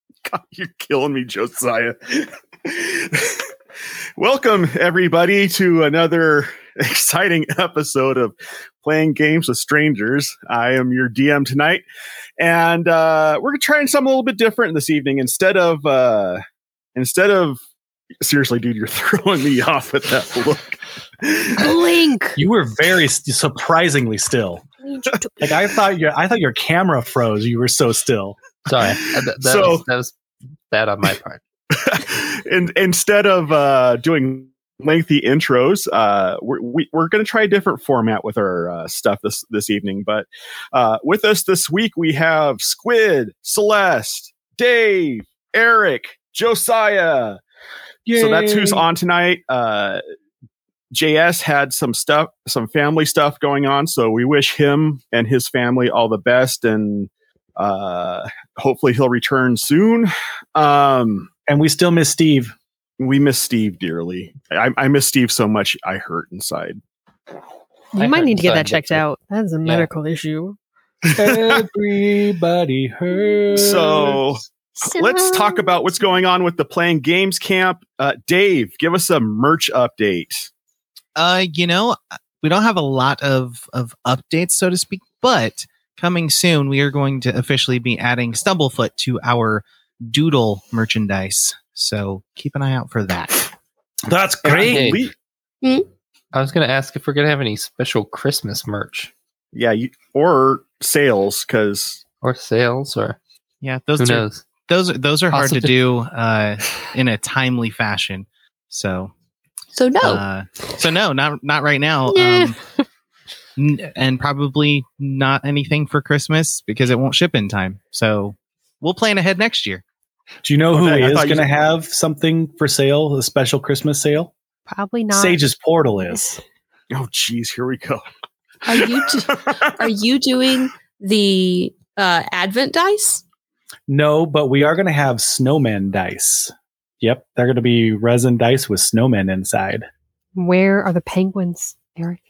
God, you're killing me, Josiah. Welcome, everybody, to another exciting episode of Playing Games with Strangers. I am your DM tonight, and we're trying something a little bit different this evening. Instead of seriously, dude, you're throwing me off with that look. Blink. You were very surprisingly still. Like I thought your camera froze. You were so still. Sorry, that was bad on my part. And instead of doing lengthy intros, we're going to try a different format with our stuff this evening. But with us this week, we have Squid, Celeste, Dave, Eric, Josiah. Yay. So that's who's on tonight. JS had some family stuff going on, so we wish him and his family all the best, and hopefully he'll return soon. And we still miss Steve. We miss Steve dearly. I miss Steve so much I hurt inside. You might need to get that checked out. That's a medical issue. Everybody hurts. So let's talk about what's going on with the Playing Games camp. Dave, give us a merch update. We don't have a lot of updates, so to speak, but coming soon, we are going to officially be adding Stumblefoot to our Doodle merchandise. So keep an eye out for that. That's great. I was going to ask if we're going to have any special Christmas merch. Yeah, or sales, or sales, or yeah, who knows? Those are hard to do in a timely fashion. So no, not right now. Yeah. And probably not anything for Christmas because it won't ship in time. So we'll plan ahead next year. Do you know who is going to have something for sale? A special Christmas sale? Probably not. Sage's Portal is. Oh, geez, here we go. Are you doing the Advent dice? No, but we are going to have snowman dice. Yep, they're going to be resin dice with snowmen inside. Where are the penguins, Eric?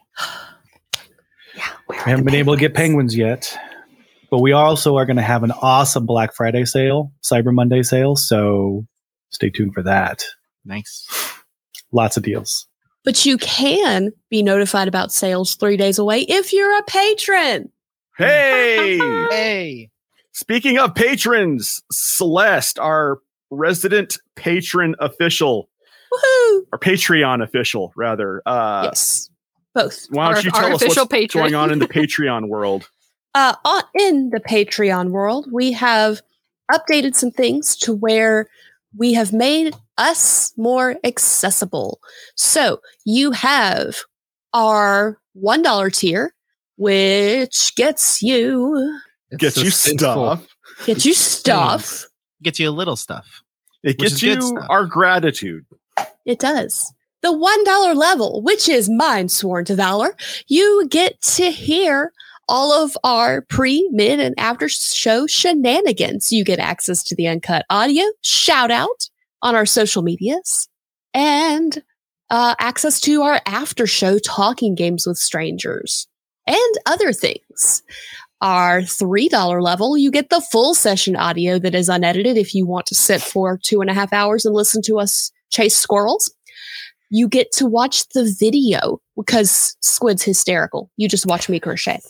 We haven't been able to get penguins yet. But we also are going to have an awesome Black Friday sale, Cyber Monday sale. So stay tuned for that. Nice. Lots of deals. But you can be notified about sales 3 days away if you're a patron. Hey! Hey! Speaking of patrons, Celeste, our resident patron official. Woohoo! Or Patreon official, rather. Yes. Both. Why don't you tell us what's going on in the Patreon world? In the Patreon world, we have updated some things to where we have made us more accessible. So you have our $1 tier, which gets you stuff. Gets you stuff. Gets you a little stuff. It gets you our gratitude. It does. The $1 level, which is mine sworn to valor, you get to hear all of our pre, mid, and after show shenanigans. You get access to the uncut audio, shout out on our social medias, and access to our after show talking games with strangers and other things. Our $3 level, you get the full session audio that is unedited if you want to sit for 2.5 hours and listen to us chase squirrels. You get to watch the video because Squid's hysterical. You just watch me crochet.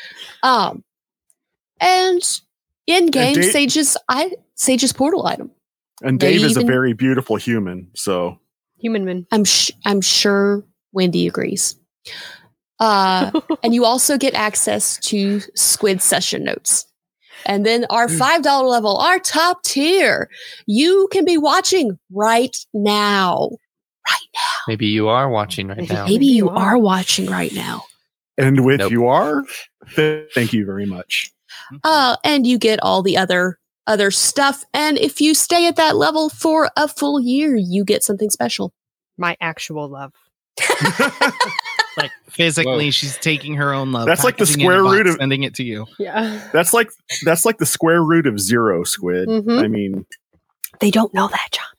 And in game, Sage's portal item. And Dave is a very beautiful human, so human man. I'm sure Wendy agrees. And you also get access to Squid session notes. And then our $5 level, our top tier, you can be watching right now. Maybe you are watching right now. Maybe you are watching right now. And you are, thank you very much. And you get all the other stuff. And if you stay at that level for a full year, you get something special. My actual love. Like physically, she's taking her own love. That's like the square root of sending it to you. Yeah. That's like the square root of 0, Squid. Mm-hmm. I mean, they don't know that, John.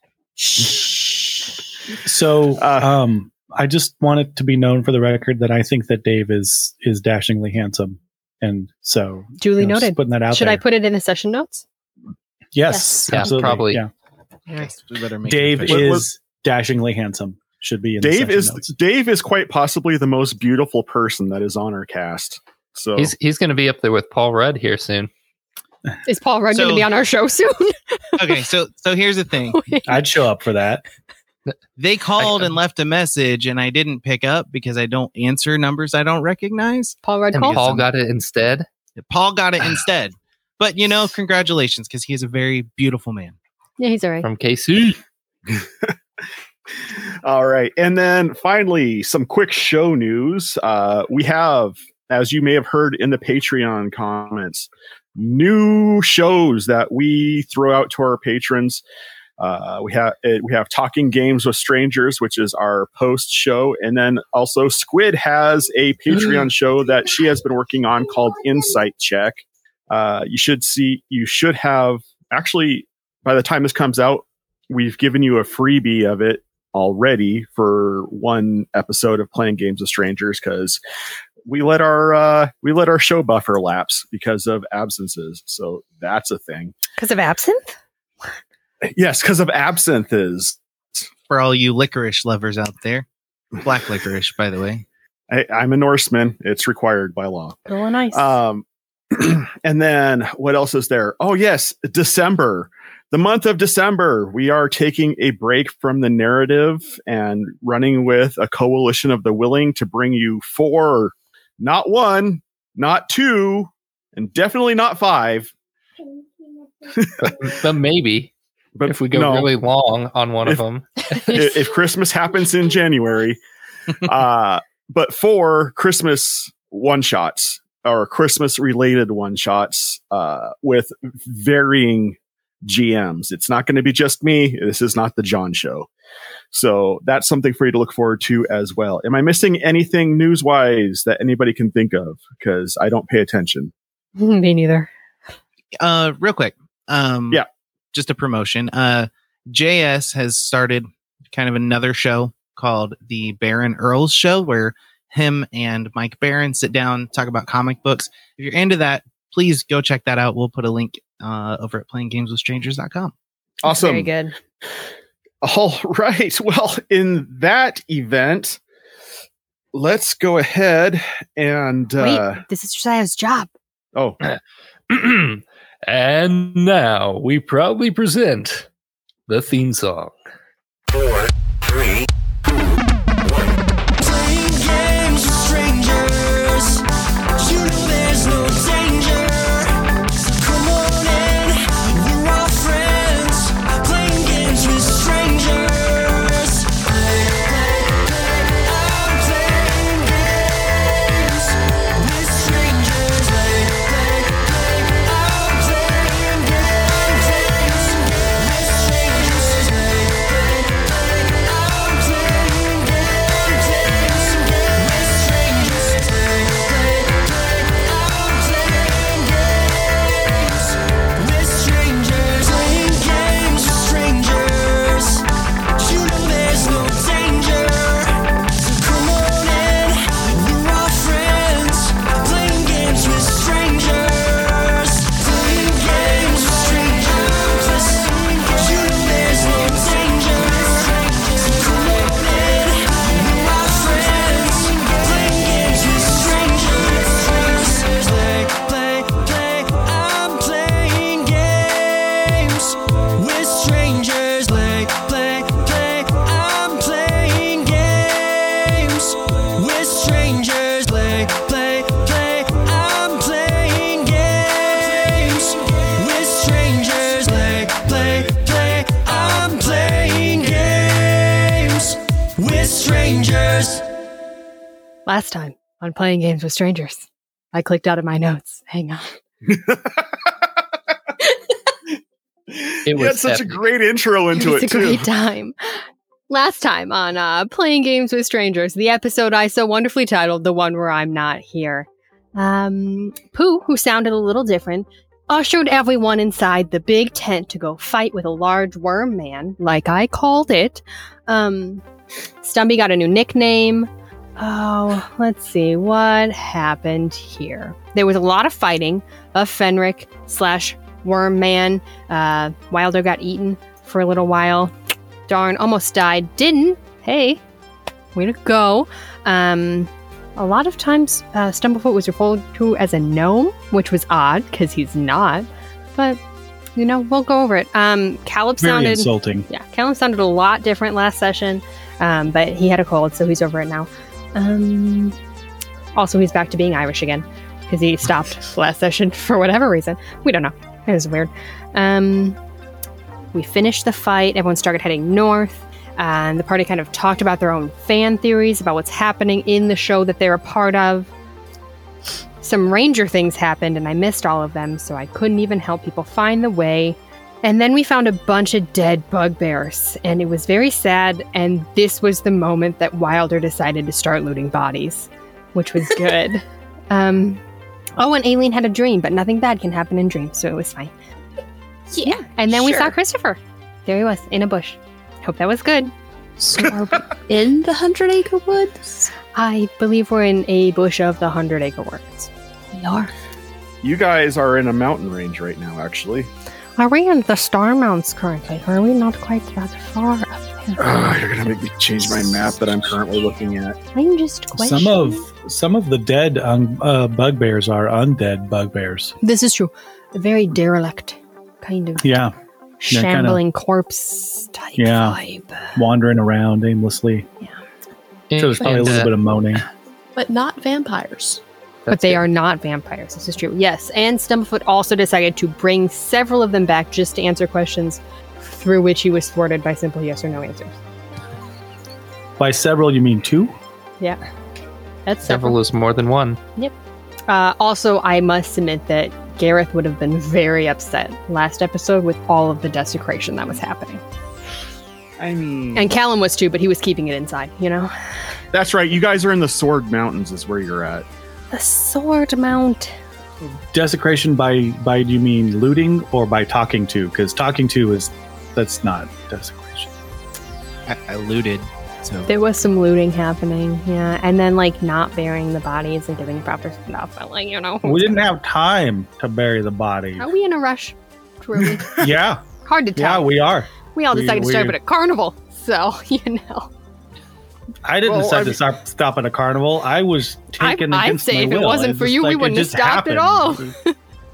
So, I just want it to be known for the record that I think that Dave is dashingly handsome, and so duly noted. Putting that out. Should there. I put it in the session notes? Yes, Yeah, absolutely. probably. Yeah. Yes, we better make Dave it official. is dashingly handsome. Should be in the Dave section is notes. Dave is quite possibly the most beautiful person that is on our cast. So He's going to be up there with Paul Rudd here soon. Is Paul Rudd going to So- be on our show soon? Okay, so here's the thing. I'd show up for that. They called and left a message, and I didn't pick up because I don't answer numbers I don't recognize. Paul Rudd And called. Paul got it instead. Paul got it instead. But, congratulations, because he is a very beautiful man. Yeah, he's all right. From KC. all right, and then finally, some quick show news. We have, as you may have heard in the Patreon comments, new shows that we throw out to our patrons. We have Talking Games with Strangers, which is our post show, and then also Squid has a Patreon show that she has been working on called Insight Check. You should have actually, by the time this comes out, we've given you a freebie of it already for one episode of Playing Games with Strangers, because we let our show buffer lapse because of absences. So that's a thing. Because of absinthe? Yes, because of absinthes. For all you licorice lovers out there. Black licorice, by the way. I'm a Norseman. It's required by law. Oh, nice. And then what else is there? Oh, yes, December. The month of December, we are taking a break from the narrative and running with a coalition of the willing to bring you 4, not 1, not 2, and definitely not 5. But maybe But if we go no, really long on one of them. if Christmas happens in January, but 4 Christmas one-shots or Christmas-related one-shots with varying GMs. It's not going to be just me. This is not the John Show. So that's something for you to look forward to as well. Am I missing anything news-wise that anybody can think of? Because I don't pay attention. Me neither. Real quick. Yeah. Just a promotion. JS has started kind of another show called the Baron Earls Show, where him and Mike Barron sit down, talk about comic books. If you're into that, please go check that out. We'll put a link over at playinggameswithstrangers.com. Awesome. Very good. All right. Well, in that event, let's go ahead and Wait, this is Josiah's job. oh, And now we proudly present the theme song. 4, 3, 2, 1. Playing games with strangers. You know there's no danger. So come on in, we're all friends. Playing games with strangers. I'm playing games with strangers. I'm playing games with strangers. Last time on Playing Games with Strangers, I clicked out of my notes. Hang on. you had was such a epic. great intro into It's it a too. great time. Last time on Playing Games with Strangers, the episode I so wonderfully titled The One Where I'm Not Here. Pooh, who sounded a little different, ushered everyone inside the big tent to go fight with a large worm man, like I called it. Stumby got a new nickname. Oh, let's see what happened here. There was a lot of fighting of Fenric / worm man. Wilder got eaten for a little while. Darn, almost died. Didn't. Hey, way to go. A lot of times, Stumblefoot was referred to as a gnome, which was odd because he's not. But, we'll go over it. Caleb Very sounded insulting. Yeah, Caleb sounded a lot different last session, but he had a cold, so he's over it now. Also, he's back to being Irish again because he stopped last session for whatever reason. We don't know. It was weird. We finished the fight. Everyone started heading north. And the party kind of talked about their own fan theories about what's happening in the show that they're a part of. Some ranger things happened, and I missed all of them, so I couldn't even help people find the way. And then we found a bunch of dead bugbears, and it was very sad, and this was the moment that Wilder decided to start looting bodies, which was good. And Aileen had a dream, but nothing bad can happen in dreams, so it was fine. Yeah, and then we saw Christopher. There he was, in a bush. Hope that was good. So are we in the 100 Acre Woods? I believe we're in a bush of the 100 Acre Woods. We are. You guys are in a mountain range right now, actually. Are we in the Star Mounts currently? Or are we not quite that far up there? You're gonna make me change my map that I'm currently looking at. I'm just questioning. Some of the dead bugbears are undead bugbears. This is true. A very derelict kind of Yeah, shambling corpse type vibe. wandering around aimlessly. So there's probably a little bit of moaning. But not vampires. But they are not vampires. This is true. Yes, and Stumblefoot also decided to bring several of them back just to answer questions through which he was thwarted by simple yes or no answers. By several, you mean two? Yeah. That's Several is more than one. Yep. Also, I must admit that Gareth would have been very upset last episode with all of the desecration that was happening. I mean, And Callum was too, but he was keeping it inside, that's right. You guys are in the Sword Mountains, is where you're at. The Sword Mount. Desecration by do you mean looting or by talking to? Because talking to that's not desecration. I looted. So There was some looting happening, yeah. And then, not burying the bodies and giving proper stuff. But, We didn't have time to bury the body. Are we in a rush? Truly. Yeah, Hard to yeah, tell. we are. We all decided to start we- at a carnival. So, I didn't decide to stop at a carnival. I was taken I'd against say my if it will. wasn't for you, we it wouldn't have just stopped at happened.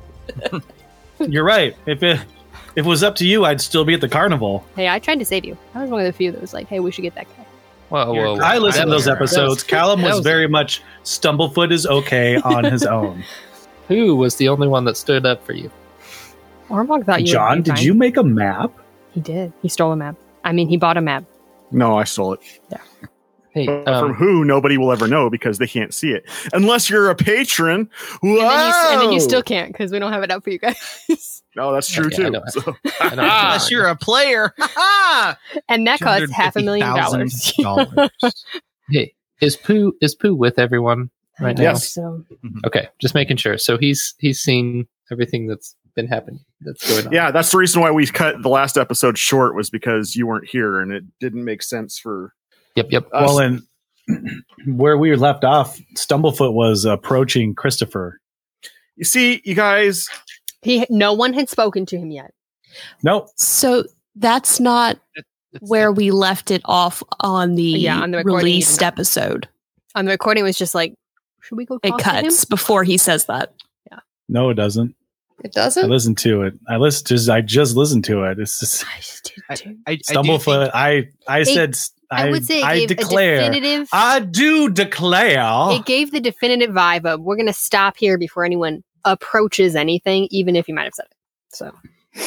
You're right. If it was up to you, I'd still be at the carnival. Hey, I tried to save you. I was one of the few that was like, hey, we should get that guy. Whoa. I listened to those That was- episodes. Callum that was was- very much Stumblefoot is okay on his own. Who was the only one that stood up for you? Ormog thought you John, would be did fine. you make a map? He did. He stole a map. I mean, he bought a map. No, I stole it. Hey, From who, nobody will ever know because they can't see it. Unless you're a patron. Whoa! And then you still can't because we don't have it up for you guys. No, that's true Okay, I too. know. So- I know. unless you're a player. Ha And that costs $500,000. $250,000. Hey, is Pooh with everyone right now? Yes. So Okay, just making sure. So he's seen everything that's been happening. That's going on. Yeah, that's the reason why we cut the last episode short was because you weren't here and it didn't make sense for Yep. us. Well, and where we were left off, Stumblefoot was approaching Christopher. You see, you guys, no one had spoken to him yet. Nope. So that's not where we left it off on the, On the recording released even. episode. On the recording, it was just like, should we go It talk to him? cuts before he says that. No, it doesn't. It I doesn't? listened to it. I just listened to it. It's just I just did too. I do Stumblefoot. think- I would say it gave declare. a definitive. I do declare. It gave the definitive vibe of we're going to stop here before anyone approaches anything, even if you might have said it. So,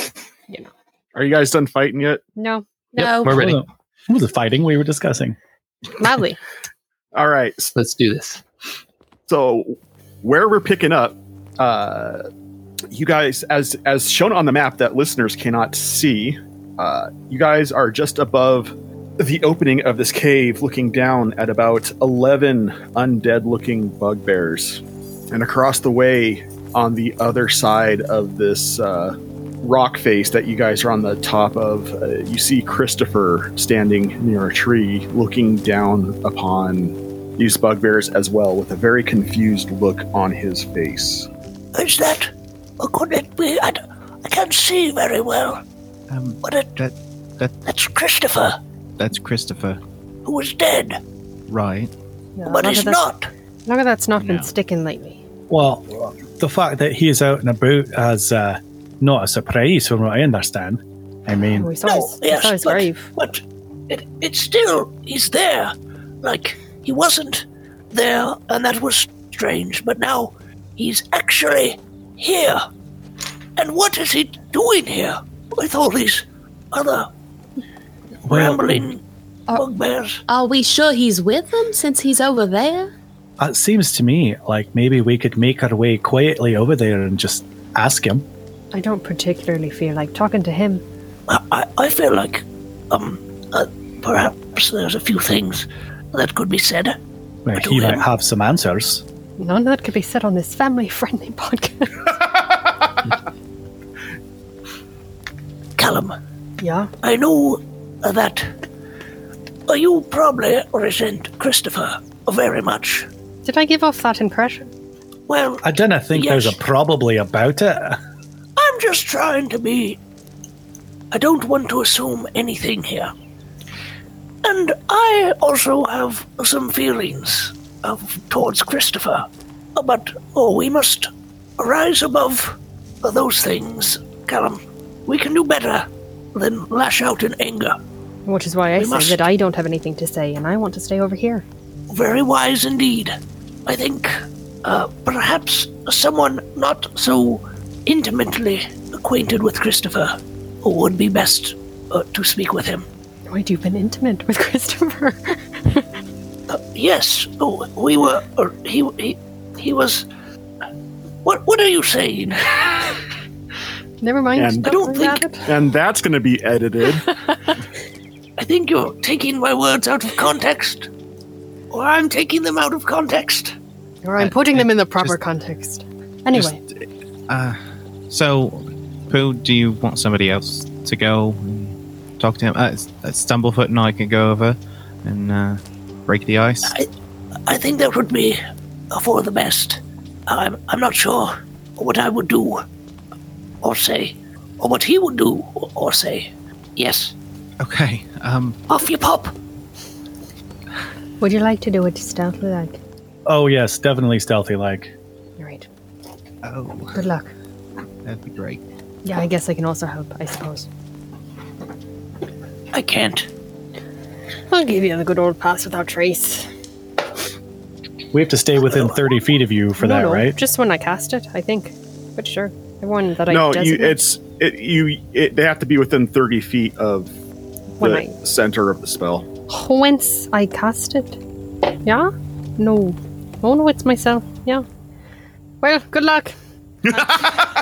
are you guys done fighting yet? no, No. We're ready. Who was the fighting we were discussing? lovely. All right. Let's do this. So where we're picking up, you guys, as shown on the map that listeners cannot see, you guys are just above the opening of this cave, looking down at about 11 undead-looking bugbears. And across the way, on the other side of this rock face that you guys are on the top of, you see Christopher standing near a tree, looking down upon these bugbears as well, with a very confused look on his face. Is that a good I can't see very well. But that's Christopher, That's Christopher. who was dead, Right. Yeah, but he's not. Long as that's not No. been sticking lately. Well, the fact that he is out and about is not a surprise from what I understand. I mean, We saw No, his, yes, saw his but, grave. but it's still, he's there. Like, he wasn't there, and that was strange, but now he's actually here. And what is he doing here with all these other rambling bugbears? Are we sure he's with them since he's over there? it seems to me like maybe we could make our way quietly over there and just ask him. I don't particularly feel like talking to him. I feel like, perhaps there's a few things that could be said. Well, To he might him. have some answers. None of that could be said on this family-friendly podcast. Callum, Yeah. I know that you probably resent Christopher very much. Did I give off that impression? Well, I didn't think Yes. there's a probably about it. I'm just trying to be. I don't want to assume anything here. And I also have some feelings towards Christopher. But, we must rise above those things, Callum. We can do better than lash out in anger. Which is why I We say must- that I don't have anything to say and I want to stay over here. Very wise indeed. I think perhaps someone not so intimately acquainted with Christopher would be best to speak with him. Wait, you've been intimate with Christopher? Yes, we were. He was. What are you saying? Never mind. And- I don't worry about think- it. And that's going to be edited. I think you're taking my words out of context, or I'm taking them out of context. Or I'm putting them in the proper just- context. Anyway, So, Pooh, do you want somebody else to go and talk to him? Stumblefoot and I can go over and break the ice. I think that would be for the best. I'm not sure what I would do or say, or what he would do or say. Yes, Okay. off you pop. would you like to do it stealthily like? Oh yes, definitely stealthy like. Alright. Oh, Good luck. that'd be great. Yeah, I guess I can also help, I suppose. I can't. I'll give you the good old pass without trace. We have to stay within 30 feet of you for that, No, right? Just when I cast it, I think. But sure. Everyone that I No, designate. they have to be within 30 feet of When the I- center of the spell. Whence I cast it? Yeah? No. Oh no, it's myself. Yeah. Well, good luck. I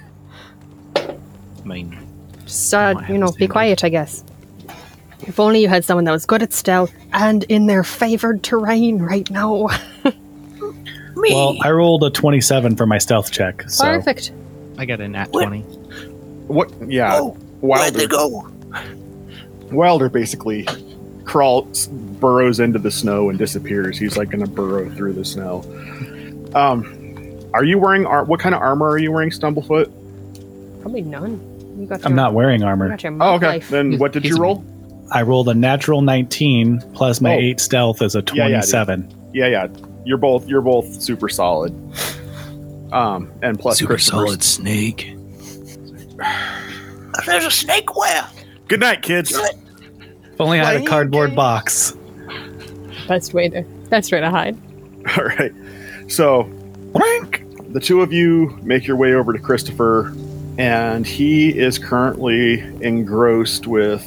mean, Just, Might be understand quiet, I guess. If only you had someone that was good at stealth and in their favored terrain right now. Me. Well, I rolled a 27 for my stealth check. So Perfect. I got a nat What? 20. What? Yeah. Oh, where'd they Wilder, go? Wilder basically burrows into the snow and disappears. He's like going to burrow through the snow. Are you wearing what kind of armor are you wearing, Stumblefoot? Probably none. You got I'm not wearing You armor. got your Oh, okay. life. Then what did you He's- roll? I rolled a natural 19 plus my Oh. 8 stealth is a Yeah, yeah, 27. Yeah. You're both super solid. And plus Christopher's- snake. There's a snake where? Good night, kids. If only I had a Playing cardboard game. box. Best way to hide. All right. So, the two of you make your way over to Christopher, and he is currently engrossed with.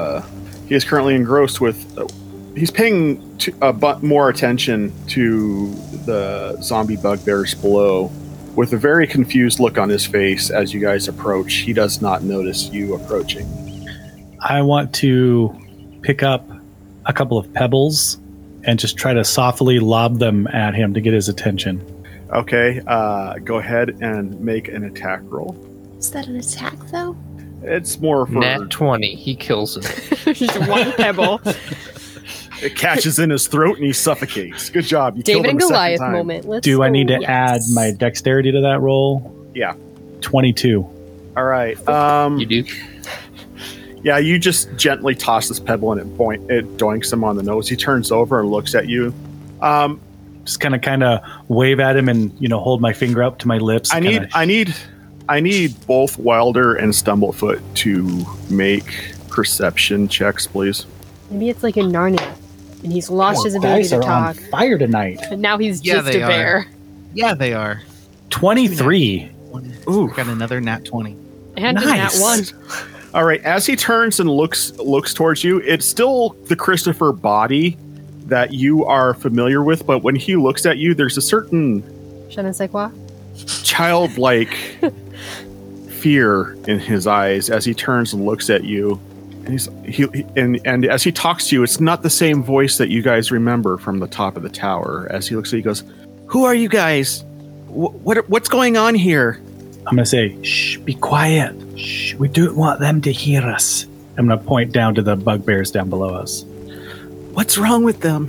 He's paying more attention to the zombie bugbears below, with a very confused look on his face as you guys approach. He does not notice you approaching. I want to pick up a couple of pebbles and just try to softly lob them at him to get his attention. Okay. Go ahead and make an attack roll. Is that an attack, though? It's more for Nat 20. He kills him. Just one pebble. it catches in his throat and he suffocates. Good job. You David killed him and a second Goliath time. moment. Let's Do I need to go. add my dexterity to that roll? Yeah. 22. All right. You do? Yeah, you just gently toss this pebble and it doinks him on the nose. He turns over and looks at you. Just kind of wave at him and hold my finger up to my lips. I need both Wilder and Stumblefoot to make perception checks, please. Maybe it's like in Narnia, and he's lost his ability Dice to are talk, on fire tonight. and now he's Yeah, just a they are. bear. Yeah, they are. 23. Ooh. I got another nat 20. And Nice. that one. All right, as he turns and looks towards you, it's still the Christopher body that you are familiar with, but when he looks at you, there's a certain Je ne sais quoi. childlike fear in his eyes as he turns and looks at you. And as he talks to you, it's not the same voice that you guys remember from the top of the tower. As he looks at you, he goes, "Who are you guys? What's going on here?" I'm going to say, shh, be quiet. Shh, we don't want them to hear us. I'm going to point down to the bugbears down below us. What's wrong with them?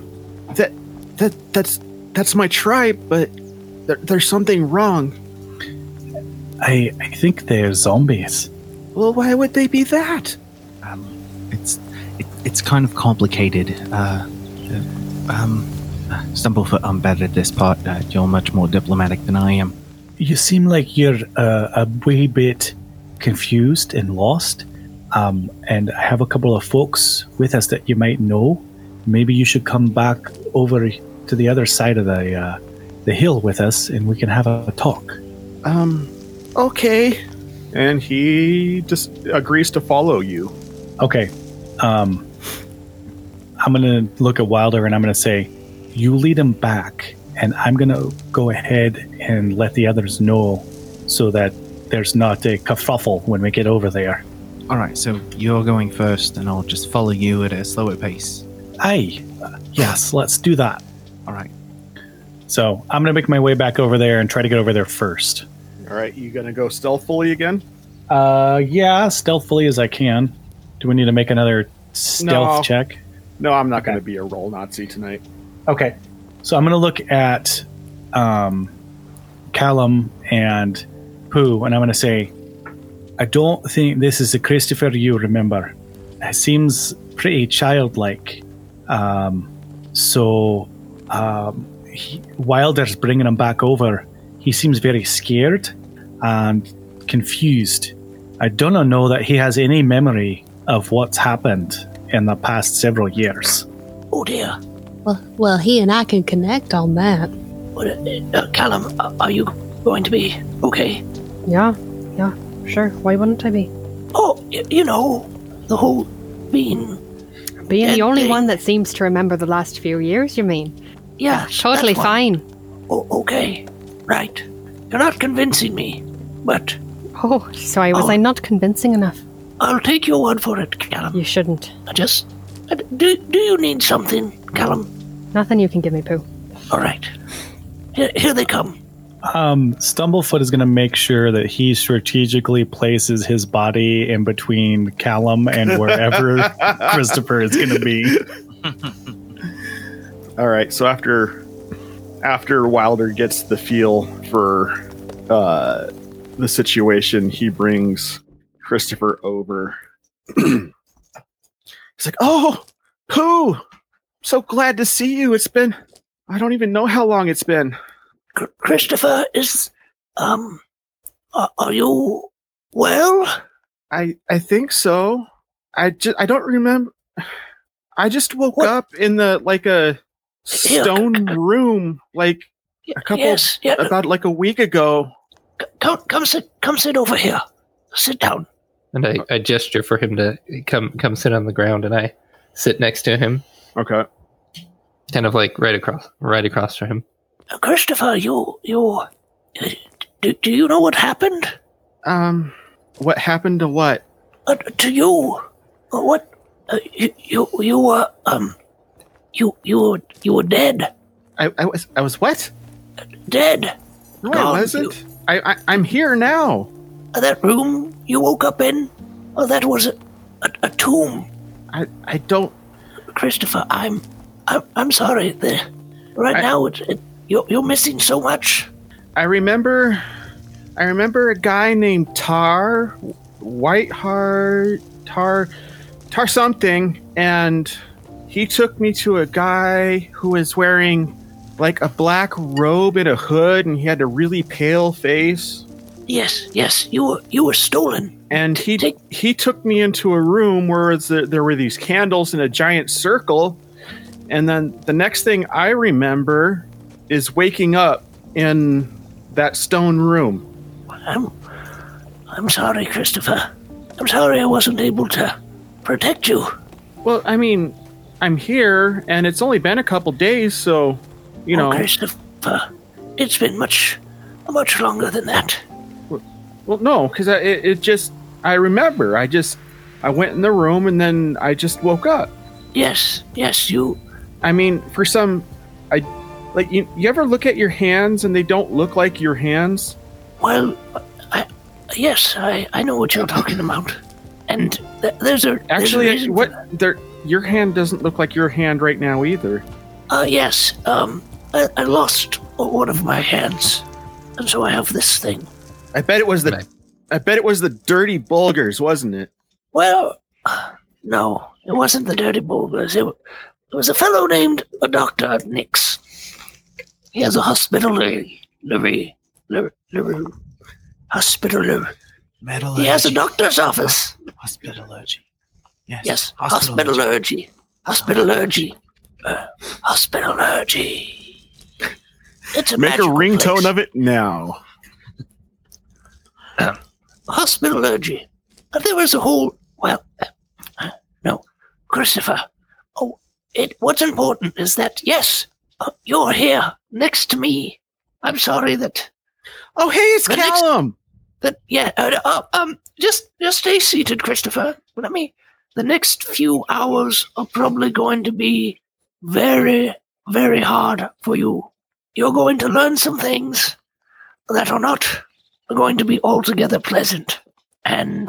That's my tribe, but there's something wrong. I think they're zombies. Well, why would they be that? It's kind of complicated. Stumblefoot, I'm better at this part. You're much more diplomatic than I am. You seem like you're a wee bit confused and lost. And I have a couple of folks with us that you might know. Maybe you should come back over to the other side of the hill with us, and we can have a talk. Okay. And he just agrees to follow you. Okay. I'm going to look at Wilder and I'm going to say, you lead him back, and I'm going to go ahead and let the others know so that there's not a kerfuffle when we get over there. All right, so you're going first, and I'll just follow you at a slower pace. Aye. Yes, let's do that. All right. So I'm going to make my way back over there and try to get over there first. All right, you gonna go stealthily again? Yeah, stealthily as I can. Do we need to make another stealth No. check? No, I'm not gonna be a roll Nazi tonight. Okay. So I'm going to look at Callum and Pooh, and I'm going to say, I don't think this is the Christopher you remember. It seems pretty childlike. Wilder's bringing him back over. He seems very scared and confused. I don't know that he has any memory of what's happened in the past several years. Oh dear. Well, he and I can connect on that. Callum, are you going to be okay? Yeah, sure. Why wouldn't I be? Oh, you know, the whole being. Being the only Hey. one that seems to remember the last few years, you mean? Yeah, Totally that's why. fine. Oh, okay, right. You're not convincing me, but Oh, sorry, was Oh. I not convincing enough? I'll take your word for it, Callum. You shouldn't. Do you need something, Callum? Nothing you can give me, Pooh. All right. Here they come. Stumblefoot is going to make sure that he strategically places his body in between Callum and wherever Christopher is going to be. All right, so after Wilder gets the feel for the situation, he brings Christopher over. He's like, "Oh, Pooh, so glad to see you. It's been, I don't even know how long it's been." Christopher is, are you well? I think so. I don't remember. I just woke What? up in a stone room like a couple Yes, yeah. about like a week ago. Come sit over here. Sit down. And I gesture for him to come sit on the ground, and I sit next to him, Okay. kind of like right across from him. Christopher, do you know what happened? What happened to what? To you? What? You were dead. I was what? Dead. No, Gone. I wasn't. I'm here now. That room you woke up in? Oh, that was a tomb. I don't. Christopher, I'm sorry. Right now, you're missing so much. I remember I remember a guy named Tar something, and he took me to a guy who was wearing like a black robe and a hood, and he had a really pale face. Yes, you were stolen. And he took me into a room where there were these candles in a giant circle, and then the next thing I remember is waking up in that stone room. I'm sorry, Christopher. I'm sorry I wasn't able to protect you. Well, I mean, I'm here, and it's only been a couple days, so, you know. Christopher, it's been much longer than that. Well, no, because I remember. I went in the room, and then I just woke up. Yes, you. I mean, you ever look at your hands, and they don't look like your hands? Well, yes, I know what you're talking about. And there's a reason for that. Your hand doesn't look like your hand right now either. Yes. I lost one of my hands, and so I have this thing. I bet it was the dirty bulgars, wasn't it? Well, no, it wasn't the dirty bulgars. It was a fellow named Dr. Nix. He has a hospitalary. He has a doctor's office. Hospitalurgy. Yes, hospitalurgy. Hospitalurgy. It's a Make a magical ringtone place. of it now. Hospitalurgy. There was a whole. Well, no, Christopher. Oh, what's important is that yes, you're here next to me. I'm sorry that. Oh, hey, it's Callum. Just stay seated, Christopher. The next few hours are probably going to be very, very hard for you. You're going to learn some things that are not going to be altogether pleasant. And,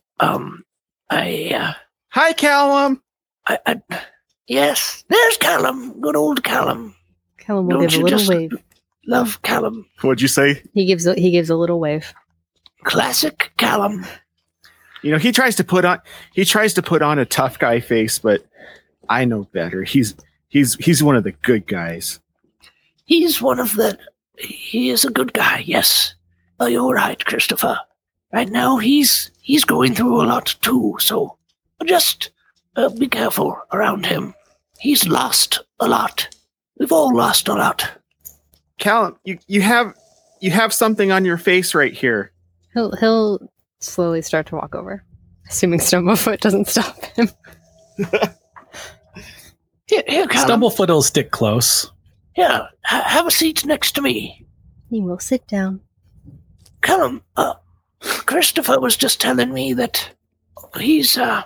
Hi, Callum. Yes, there's Callum. Good old Callum. Callum will Don't give a you little just wave. love Callum? What'd you say? He gives a little wave. Classic Callum. You know, he tries to put on a tough guy face, but I know better. He's one of the good guys. He is a good guy, yes. Oh, you're right, Christopher. Right now, he's going through a lot too, so just be careful around him. He's lost a lot. We've all lost a lot. Callum, you have something on your face right here. He'll slowly start to walk over, assuming Stumblefoot doesn't stop him. Here, Callum. Stumblefoot will stick close. Yeah, have a seat next to me. He will sit down. Callum, Christopher was just telling me that he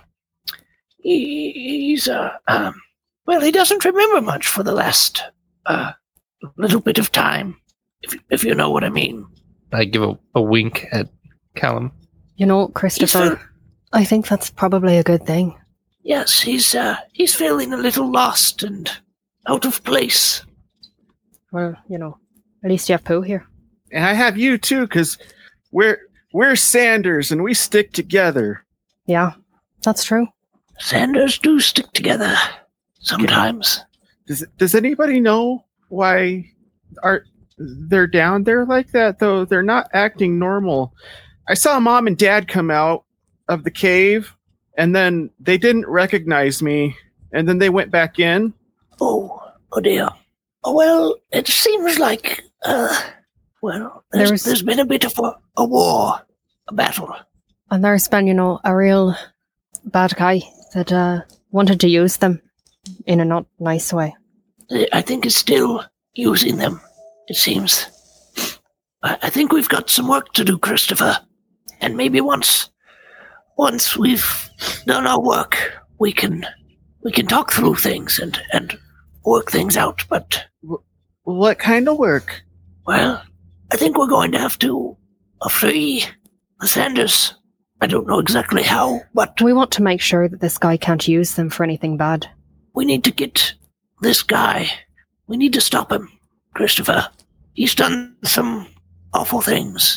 doesn't remember much for the last, little bit of time, if you know what I mean. I give a wink at Callum. You know, Christopher, I think that's probably a good thing. Yes, he's feeling a little lost and out of place. Well, you know, at least you have Pooh here. And I have you too, because we're Sanders and we stick together. Yeah, that's true. Sanders do stick together sometimes. Does anybody know why they're down there like that, though? They're not acting normal. I saw Mom and Dad come out of the cave, and then they didn't recognize me, and then they went back in. Oh dear. Oh, well, it seems like, there's been a bit of a war, a battle. And there's been, you know, a real bad guy that wanted to use them in a not nice way. I think is still using them, it seems. I think we've got some work to do, Christopher. And maybe once we've done our work, we can talk through things and work things out. But what kind of work? Well, I think we're going to have to free the Sanders. I don't know exactly how, but we want to make sure that this guy can't use them for anything bad. We need to get this guy. We need to stop him, Christopher. He's done some awful things.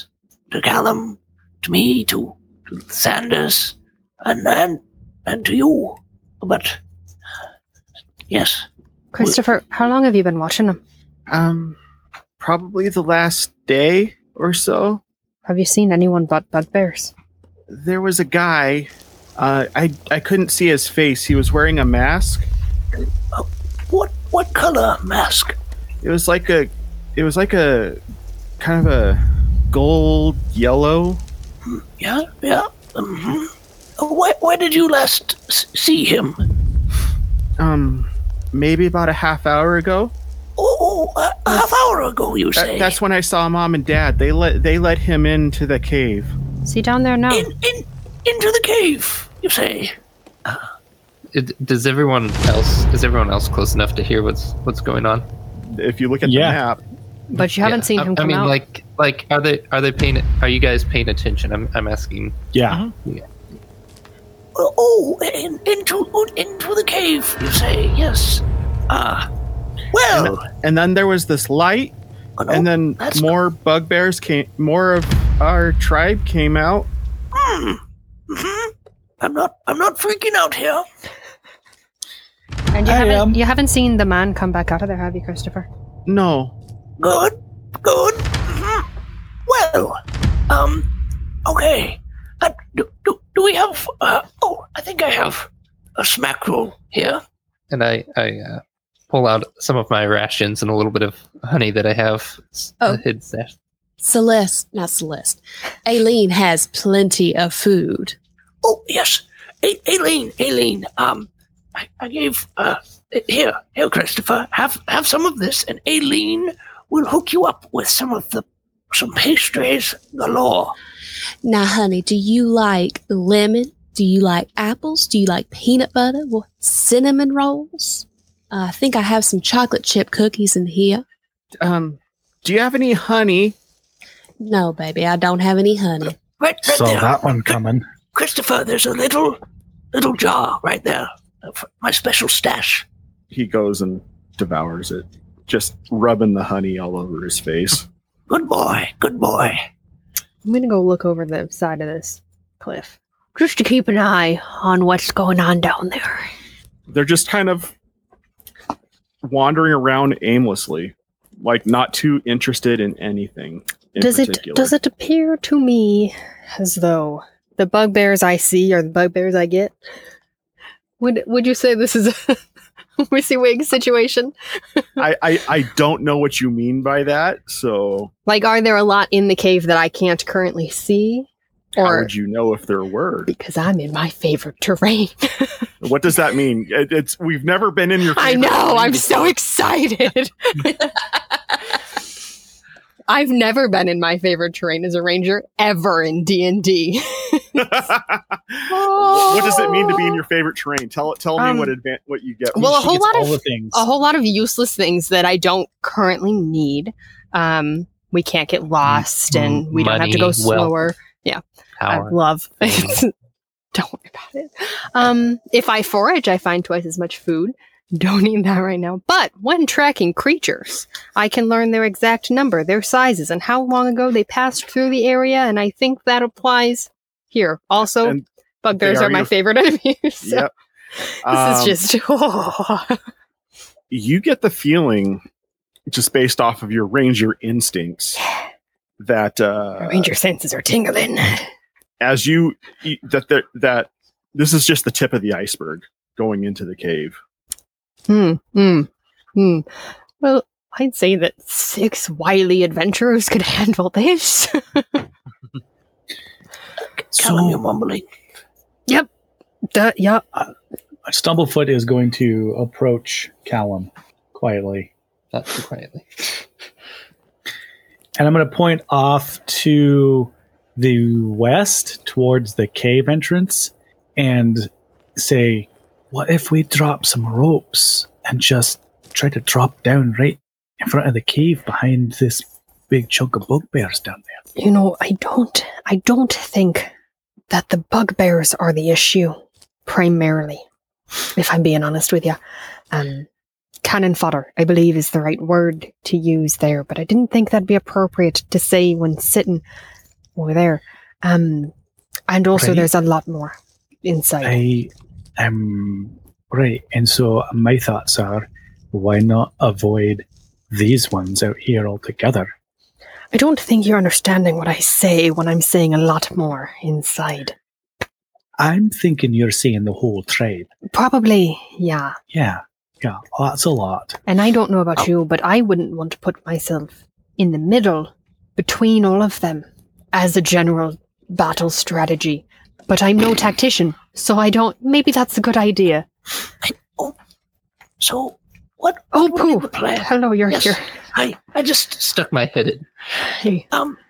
Callum, to me, to Sanders, and to you. But yes, Christopher, how long have you been watching them? Probably the last day or so. Have you seen anyone but bugbears? There was a guy. I couldn't see his face. He was wearing a mask. what color mask? It was like a kind of a gold yellow. Yeah. Where did you last see him? Maybe about a half hour ago. A half hour ago, you say? That's when I saw Mom and Dad. They let him into the cave. Is he down there now? Into the cave, you say? Is everyone else close enough to hear what's going on? If you look at the map. But you haven't seen him come out. like are you guys paying attention? I'm asking. Yeah. Yeah. Into the cave, you say? Yes. Well. And then there was this light, and then more bugbears came. More of our tribe came out. Mm-hmm. I'm not freaking out here. And you haven't seen the man come back out of there, have you, Christopher? No. Good. Mm-hmm. Well, okay. Do we have? I think I have a smack roll here. And I pull out some of my rations and a little bit of honey that I have hidden stashed. Celeste. Aileen has plenty of food. Oh yes, Aileen. I gave here, Christopher. Have some of this, and Aileen will hook you up with some pastries galore. Now, honey, do you like lemon? Do you like apples? Do you like peanut butter? Well, cinnamon rolls? I think I have some chocolate chip cookies in here. Do you have any honey? No, baby, I don't have any honey. Right Saw there. that one coming. Christopher, there's a little jar right there. My special stash. He goes and devours it, just rubbing the honey all over his face. Good boy. I'm gonna go look over the side of this cliff, just to keep an eye on what's going on down there. They're just kind of wandering around aimlessly, like not too interested in anything in particular. Does it appear to me as though the bugbears I see are the bugbears I get? Would you say this is a WYSIWYG situation? I don't know what you mean by that, so... Like, are there a lot in the cave that I can't currently see? Or how would you know if there were? Because I'm in my favorite terrain. What does that mean? We've never been in your favorite I know, terrain I'm before. so excited. I've never been in my favorite terrain as a ranger ever in D&D. What does it mean to be in your favorite terrain? Tell me what you get. Well, a She whole gets lot all of the things. a whole lot of useless things that I don't currently need. We can't get lost, and we don't have to go Money, slower. Yeah, Power. I love things. Don't worry about it. If I forage, I find twice as much food. Don't need that right now. But when tracking creatures, I can learn their exact number, their sizes, and how long ago they passed through the area. And I think that applies here. Also, And bugbears they are are my your- favorite enemies. So Yep. this is just. You get the feeling, just based off of your ranger instincts, that Ranger senses are tingling. as you that this is just the tip of the iceberg going into the cave. Well, I'd say that 6 wily adventurers could handle this. Callum, you're mumbling. Yep. Stumblefoot is going to approach Callum quietly. Not too quietly. And I'm going to point off to the west towards the cave entrance and say, what if we drop some ropes and just try to drop down right in front of the cave behind this big chunk of bugbears down there? You know, I don't think that the bugbears are the issue, primarily, if I'm being honest with you. Cannon fodder, I believe, is the right word to use there, but I didn't think that'd be appropriate to say when sitting over there. And also Right. there's a lot more inside. I am right, and so my thoughts are, why not avoid these ones out here altogether? I don't think you're understanding what I say when I'm saying a lot more inside. I'm thinking you're saying the whole tribe. Probably, yeah. Yeah, that's a lot. And I don't know about you, but I wouldn't want to put myself in the middle between all of them as a general battle strategy. But I'm no tactician, so I don't. Maybe that's a good idea. So, what? Oh, what would be Pooh. the plan? Hello, you're Yes. here. I just Stuck my head in. Hey.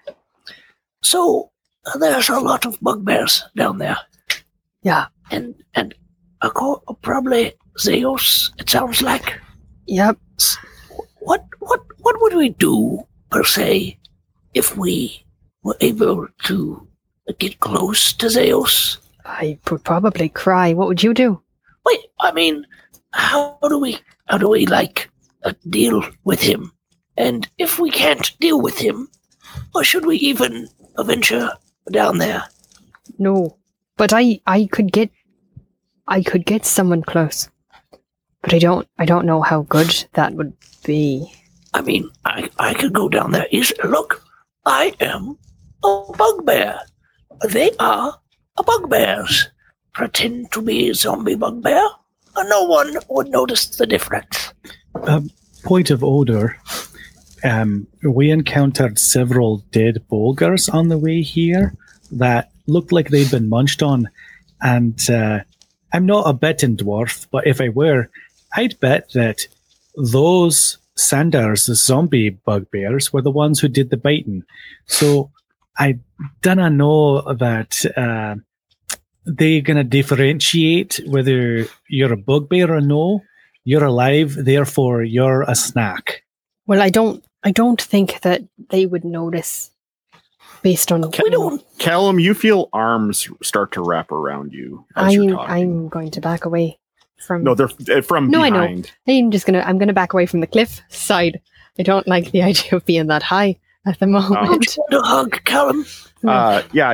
So there's a lot of bugbears down there, Yeah. and probably Zeus. It sounds like. Yep. What would we do per se if we were able to get close to Zeus? I would probably cry. What would you do? Wait, I mean, how do we like deal with him? And if we can't deal with him, or should we even venture down there? No. But I could get someone close. But I don't know how good that would be. I mean, I could go down there. Look, I am a bugbear. They are bugbears. Pretend to be a zombie bugbear, and no one would notice the difference. Point of order. We encountered several dead bulgars on the way here that looked like they'd been munched on. And I'm not a betting dwarf, but if I were, I'd bet that those Sanders, the zombie bugbears, were the ones who did the biting. So I don't know that they're going to differentiate whether you're a bugbear or no. You're alive, therefore you're a snack. Well, I don't think that they would notice based on We don't. Callum, you feel arms start to wrap around you as you're talking. I'm going to back away from No, they're from No, I know. behind. I'm gonna back away from the cliff side. I don't like the idea of being that high at the moment. No hug, Callum. Yeah.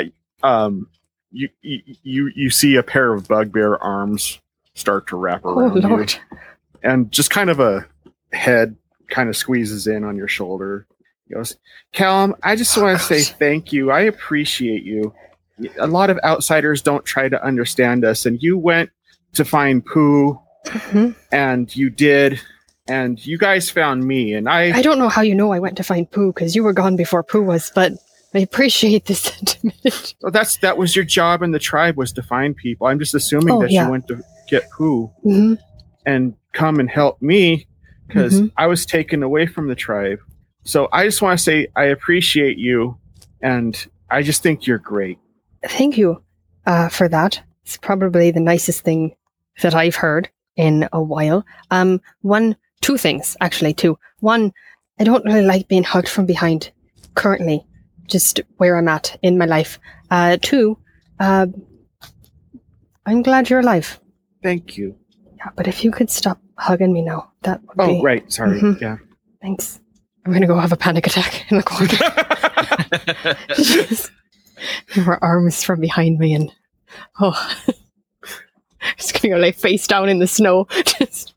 You see a pair of bugbear arms start to wrap Oh around you, Lord. and just kind of a head kind of squeezes in on your shoulder. He goes, Callum, I just want to say thank you. I appreciate you. A lot of outsiders don't try to understand us, and you went to find Pooh, Mhm. and you did, and you guys found me, and I don't know how you know I went to find Pooh because you were gone before Pooh was, but I appreciate the sentiment. Well, that was your job in the tribe, was to find people. I'm just assuming Oh, that yeah. you went to get Pooh Mhm. and come and help me because Mhm. I was taken away from the tribe. So I just want to say I appreciate you, and I just think you're great. Thank you for that. It's probably the nicest thing that I've heard in a while. Two things, actually, two. One, I don't really like being hugged from behind currently, just where I'm at in my life. Two, I'm glad you're alive. Thank you. Yeah, but if you could stop hugging me now, that would be... Oh, right. Sorry. Mhm. Yeah. Thanks. I'm going to go have a panic attack in the corner. Her arms from behind me and just going to go lay face down in the snow. Just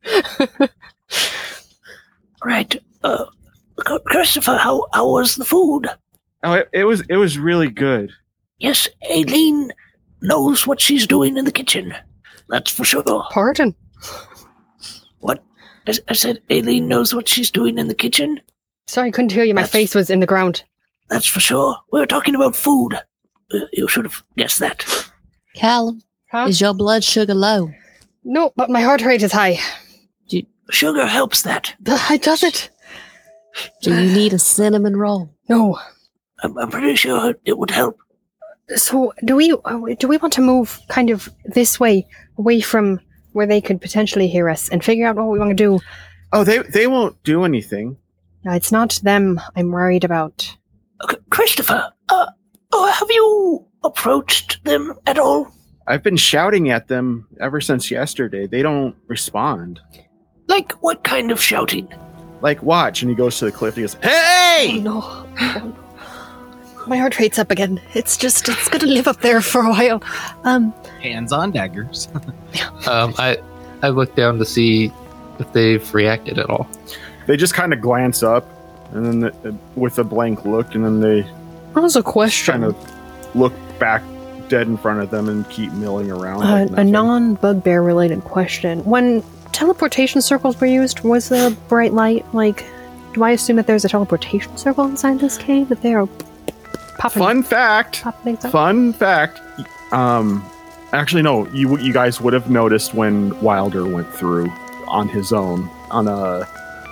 Right. Christopher, how was the food? Oh, it was really good. Yes, Aileen knows what she's doing in the kitchen. That's for sure. Pardon? What? I said Aileen knows what she's doing in the kitchen? Sorry, I couldn't hear you. My That's- face was in the ground. That's for sure. We were talking about food. You should have guessed that. Callum, Huh? is your blood sugar low? No, but my heart rate is high. Sugar helps that. It does it. Do you need a cinnamon roll? No. I'm pretty sure it would help. So, do we want to move kind of this way, away from where they could potentially hear us, and figure out what we want to do? Oh, they won't do anything. No, it's not them I'm worried about. Christopher, have you approached them at all? I've been shouting at them ever since yesterday. They don't respond. Like, what kind of shouting? Like, watch. And he goes to the cliff. He goes, Oh, hey! no. My heart rate's up again. It's gonna live up there for a while. Hands on daggers. I look down to see if they've reacted at all. They just kind of glance up, and then with a blank look, and then they That was a question. kind of look back dead in front of them and keep milling around. like A nothing. non-bugbear related question. When teleportation circles were used, was the bright light, like, do I assume that there's a teleportation circle inside this cave that they're popping, Fun fact. popping things up? Fun fact. Actually, no. You guys would have noticed when Wilder went through on his own on a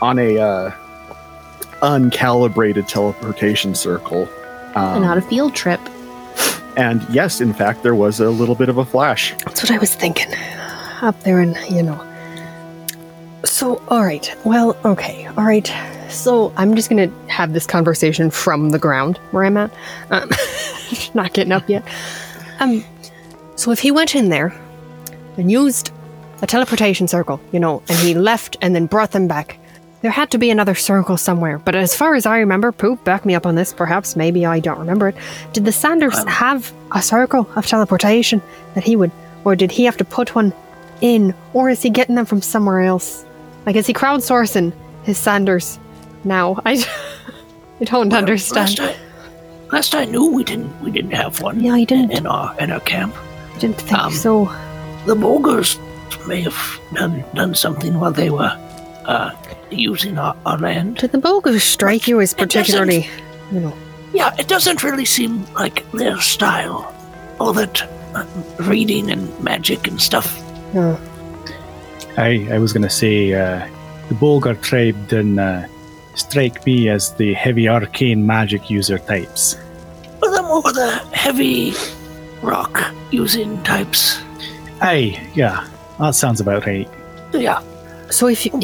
uncalibrated teleportation circle. Not a field trip. And yes, in fact, there was a little bit of a flash. That's what I was thinking. Up there and, So, alright. Well, okay. Alright. So, I'm just gonna have this conversation from the ground where I'm at. Not getting up yet. So if he went in there and used a teleportation circle, and he left and then brought them back, there had to be another circle somewhere. But as far as I remember, Poop, back me up on this, perhaps, maybe I don't remember it. Did the Sanders have a circle of teleportation that he would, or did he have to put one in, or is he getting them from somewhere else? Like, is he crowdsourcing his Sanders now? I don't understand. Last I knew, we didn't have one. Yeah, I didn't. in our camp. I didn't think so. The Bulgars may have done something while they were using our land. Did the Bulgars strike you as particularly, Yeah, it doesn't really seem like their style. All that reading and magic and stuff. I was going to say the Bulgar tribe didn't strike me as the heavy arcane magic user types. Well, they're more the heavy rock using types. Aye, yeah, that sounds about right. Yeah. So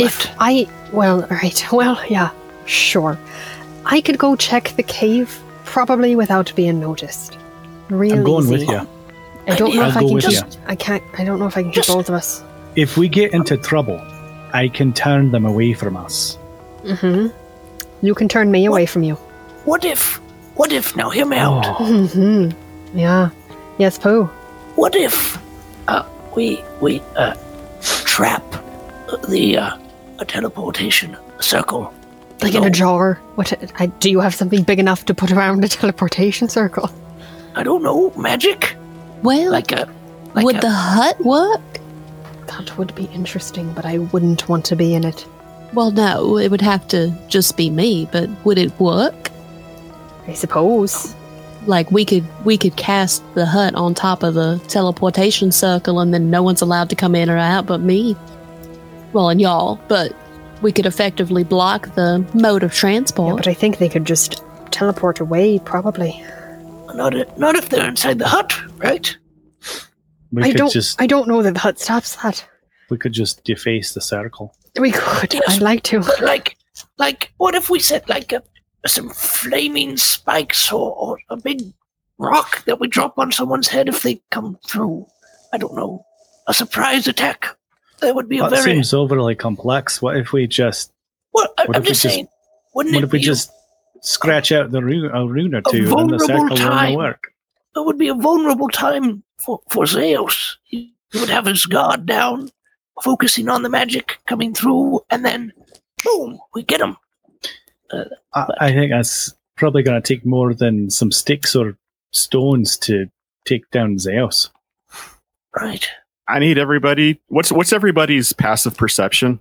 yeah, sure. I could go check the cave, probably without being noticed. Real I'm going easy. with you. I don't know I'll if I go can with just. I can't. I don't know if I can keep both of us. If we get into trouble, I can turn them away from us. Mm-hmm. You can turn me away from you. What if, now hear me out. Mm-hmm. Yeah. Yes, Pooh. What if we trap a teleportation circle? Like in a jar. What? Do you have something big enough to put around a teleportation circle? I don't know, magic? Well, would the hut work? That would be interesting, but I wouldn't want to be in it. Well, no, it would have to just be me, but would it work? I suppose. Like, we could cast the hut on top of the teleportation circle and then no one's allowed to come in or out but me. Well, and y'all, but we could effectively block the mode of transport. Yeah, but I think they could just teleport away, probably. Not if they're inside the hut, right? I don't know that the hut stops that. We could just deface the circle. We could. Yes, I'd like to. But like, what if we set some flaming spikes or a big rock that we drop on someone's head if they come through? I don't know. A surprise attack. That would be That seems overly complex. What if we just... Well, I'm just saying. What if we just scratch out a rune or two and the circle will work? It would be a vulnerable time for Zeus. He would have his guard down, focusing on the magic coming through, and then, boom, we get him. I think that's probably going to take more than some sticks or stones to take down Zeus. Right. I need everybody. What's everybody's passive perception?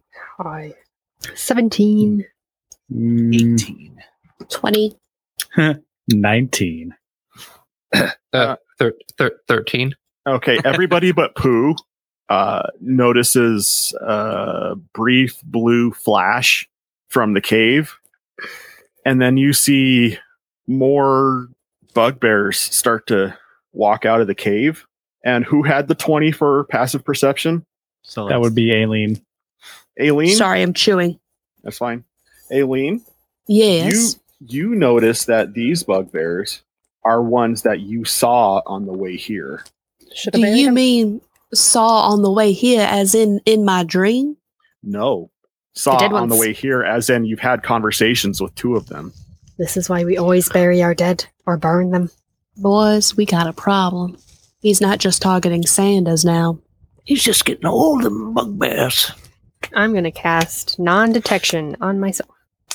17. 18. 20. 19. 13. Okay, everybody but Pooh notices a brief blue flash from the cave, and then you see more bugbears start to walk out of the cave. And who had the 20 for passive perception? So That would be Aileen. Aileen? Sorry, I'm chewing. That's fine. Aileen, Yes. you notice that these bugbears are ones that you saw on the way here. Do you mean saw on the way here as in my dream? No. Saw dead on the ones. way here, as in you've had conversations with two of them. This is why we always bury our dead. Or burn them. Boys, we got a problem. He's not just targeting Sanders now. He's just getting all the bugbears. I'm going to cast non-detection on myself.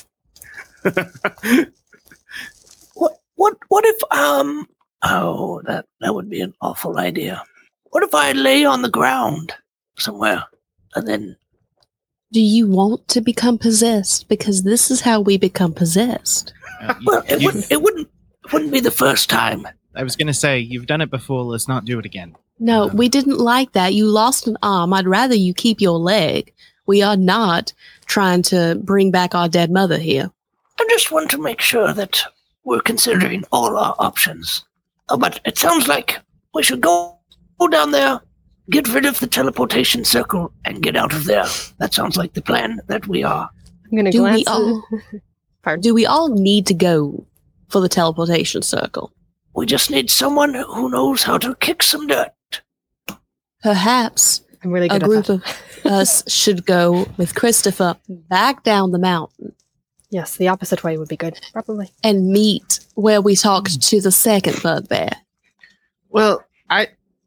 What if that would be an awful idea. What if I lay on the ground somewhere and then Do you want to become possessed? Because this is how we become possessed. well it wouldn't be the first time. I was going to say, you've done it before. Let's not do it again. No, we didn't like that. You lost an arm. I'd rather you keep your leg. We are not trying to bring back our dead mother here. I just want to make sure that we're considering all our options. But it sounds like we should go down there, get rid of the teleportation circle, and get out of there. That sounds like the plan that we are. I'm going to Do we glance. all? Pardon? Do we all need to go for the teleportation circle? We just need someone who knows how to kick some dirt. Perhaps I'm really a good group at that. of us should go with Christopher back down the mountain Yes, the opposite way would be good. Probably. and meet where we talked to the second bugbear. Well, I'm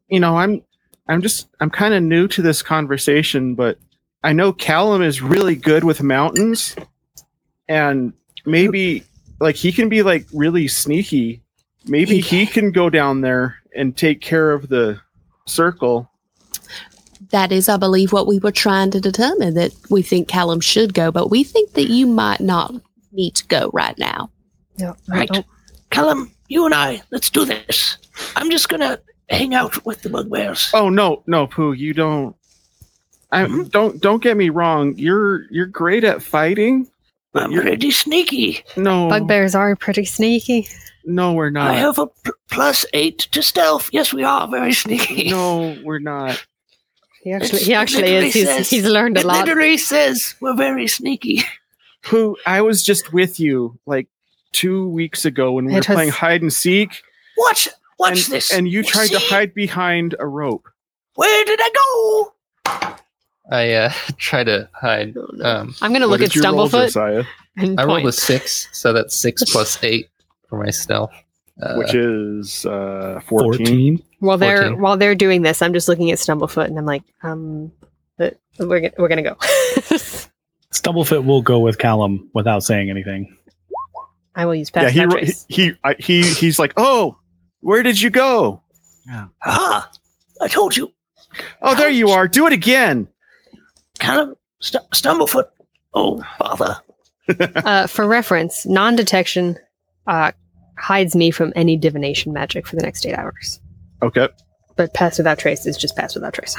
kind of new to this conversation, but I know Callum is really good with mountains, and maybe like he can be like really sneaky. Maybe he can go down there and take care of the circle. That is, I believe, what we were trying to determine, that we think Callum should go, but we think that you might not need to go right now. Yeah. Right. Callum, you and I, let's do this. I'm just gonna hang out with the bugbears. Oh no, Pooh, you don't. Don't get me wrong. You're great at fighting. But I'm pretty sneaky. No, Bugbears are pretty sneaky. no, we're not. I have a +8 to stealth. Yes, we are very sneaky. No, we're not. He actually is. He's learned a It lot. literally says we're very sneaky. Pooh, I was just with you like 2 weeks ago when we were It has- playing hide and seek. Watch and, this. And you tried to See? hide behind a rope. Where did I go? I try to hide. I'm going to What look at did you roll, Stumblefoot Josiah? and I rolled a point. 6, so that's 6 plus 8 for my stealth. Which is 14. 14. While 14. they're doing this, I'm just looking at Stumblefoot and I'm like, but we're gonna go. Stumblefoot will go with Callum without saying anything. I will use Yeah, pass without trace. he's like, oh, where did you go? Ah, I told you. Oh, there you are. Do it again. Callum, Stumblefoot. Oh, bother. For reference, non-detection hides me from any divination magic for the next 8 hours. Okay. But pass without trace is just pass without trace.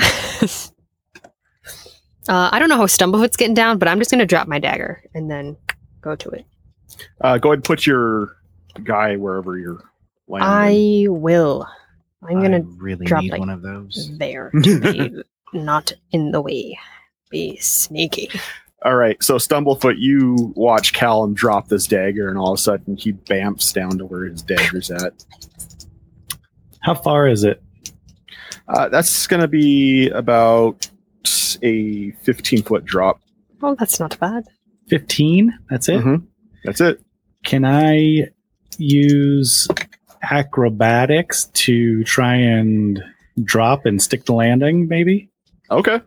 I don't know how Stumblefoot's getting down, but I'm just going to drop my dagger and then go to it. Go ahead and put your guy wherever you're landing. I will. I'm going I to really drop need like one of those. there to be not in the way. Be sneaky. All right. So Stumblefoot, you watch Callum drop this dagger, and all of a sudden he bamps down to where his dagger's at. How far is it? That's going to be about a 15-foot drop. Oh, that's not bad. 15? That's it? Mhm. That's it. Can I use acrobatics to try and drop and stick the landing, maybe? Okay.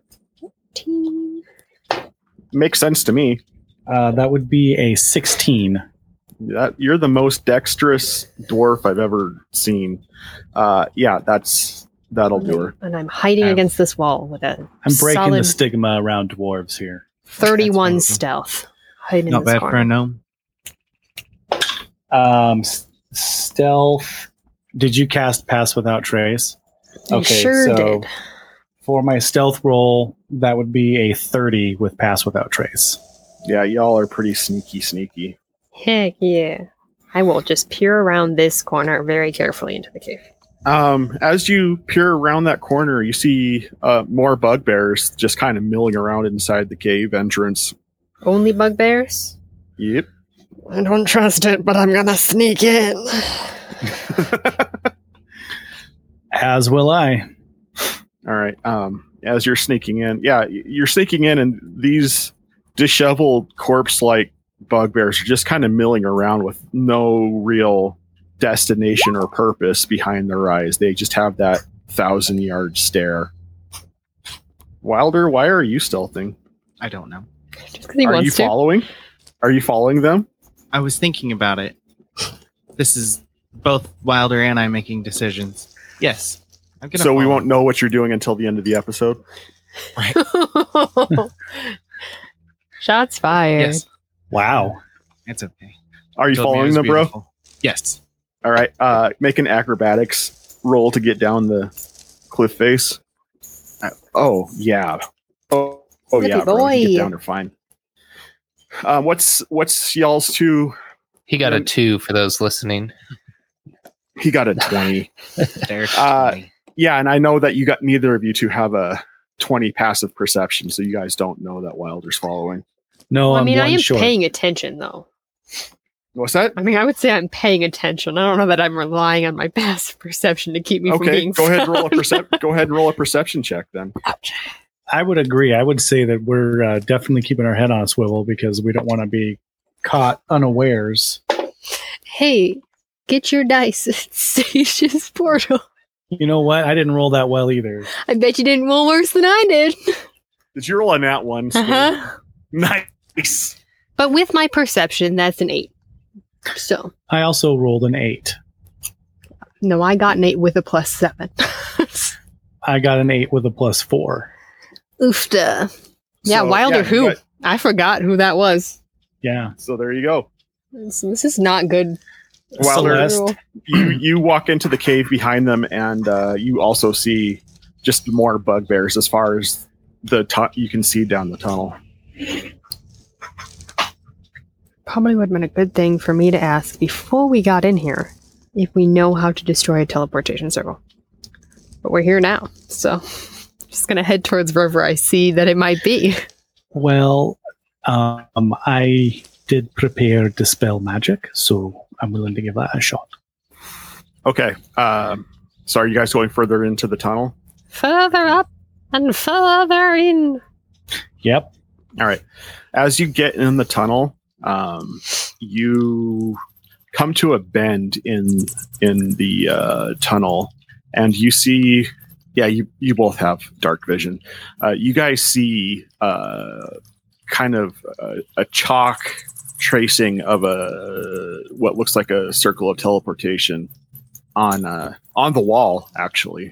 Makes sense to me. That would be a 16. You're the most dexterous dwarf I've ever seen. Yeah, that'll do her. And I'm hiding Um, against this wall with a I'm breaking solid the stigma around dwarves here. 31 That's awesome. stealth. Hiding in Not this bad corner. for a gnome. Stealth. Did you cast Pass Without Trace? You sure did. For my stealth roll, that would be a 30 with Pass Without Trace. Yeah, y'all are pretty sneaky. Heck yeah. I will just peer around this corner very carefully into the cave. As you peer around that corner, you see more bugbears just kind of milling around inside the cave entrance. Only bugbears? Yep. I don't trust it, but I'm gonna sneak in. As will I. All right. As you're sneaking in, you're sneaking in, and these disheveled corpse-like bugbears are just kind of milling around with no real destination or purpose behind their eyes. They just have that 1,000-yard stare. Wilder, why are you stealthing? I don't know. Just 'cause he Are wants you to. following? Are you following them? I was thinking about it. This is both Wilder and I making decisions. Yes. I'm gonna So we follow. won't know what you're doing until the end of the episode. Shots fired. Yes. Wow. It's okay. Are you Told me it following was them, bro? beautiful. Yes. All right. Make an acrobatics roll to get down the cliff face. Oh yeah. Oh Lucky yeah, bro. You boy. get down there fine. What's y'all's two? He got a 2 for those listening. He got a 20. There's Uh, 20. Yeah, and I know that neither of you two have a 20 passive perception, so you guys don't know that Wilder's following. No, Well, I I'm mean, I one am short. paying attention, though. What's that? I mean, I would say I'm paying attention. I don't know that I'm relying on my passive perception to keep me from Okay, being go ahead and roll a found. Go ahead and roll a perception check then. I would agree. I would say that we're definitely keeping our head on a swivel because we don't want to be caught unawares. Hey, get your dice at Stacia's portal. You know what? I didn't roll that well either. I bet you didn't roll worse than I did. Did you roll a nat one? Squid? Uh-huh. Nice. But with my perception, that's an 8. So, I also rolled an 8. no, I got an 8 with a +7. I got an 8 with a +4. Oofda. Yeah, So, Wilder you who? got- I forgot who that was. Yeah. So there you go. This is not good. Wilder, Celeste. you walk into the cave behind them, and you also see just more bugbears as far as you can see down the tunnel. Probably would have been a good thing for me to ask before we got in here if we know how to destroy a teleportation circle. But we're here now, so just gonna head towards wherever I see that it might be. Well, I did prepare Dispel Magic, so I'm willing to give that a shot. Okay. So are you guys going further into the tunnel? Further up and further in. Yep. All right. As you get in the tunnel, you come to a bend in the tunnel, and you see. Yeah, you both have dark vision. You guys see kind of a chalk tracing of what looks like a circle of teleportation on the wall, actually.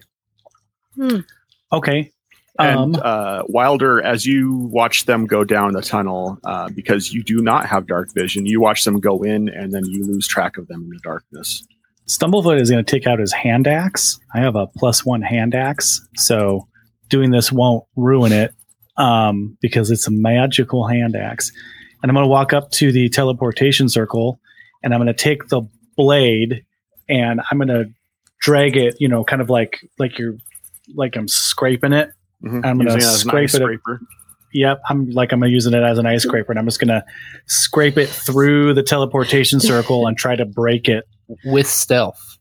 Okay. And Wilder, as you watch them go down the tunnel, because you do not have dark vision, you watch them go in, and then you lose track of them in the darkness. Stumblefoot is going to take out his hand axe. I have a +1 hand axe, so doing this won't ruin it because it's a magical hand axe. And I'm going to walk up to the teleportation circle, and I'm going to take the blade, and I'm going to drag it, kind of like I'm scraping it. Mm-hmm. I'm gonna Using it as an scrape ice it. scraper. Yep, I'm using it as an ice scraper, and I'm just going to scrape it through the teleportation circle and try to break it. With stealth.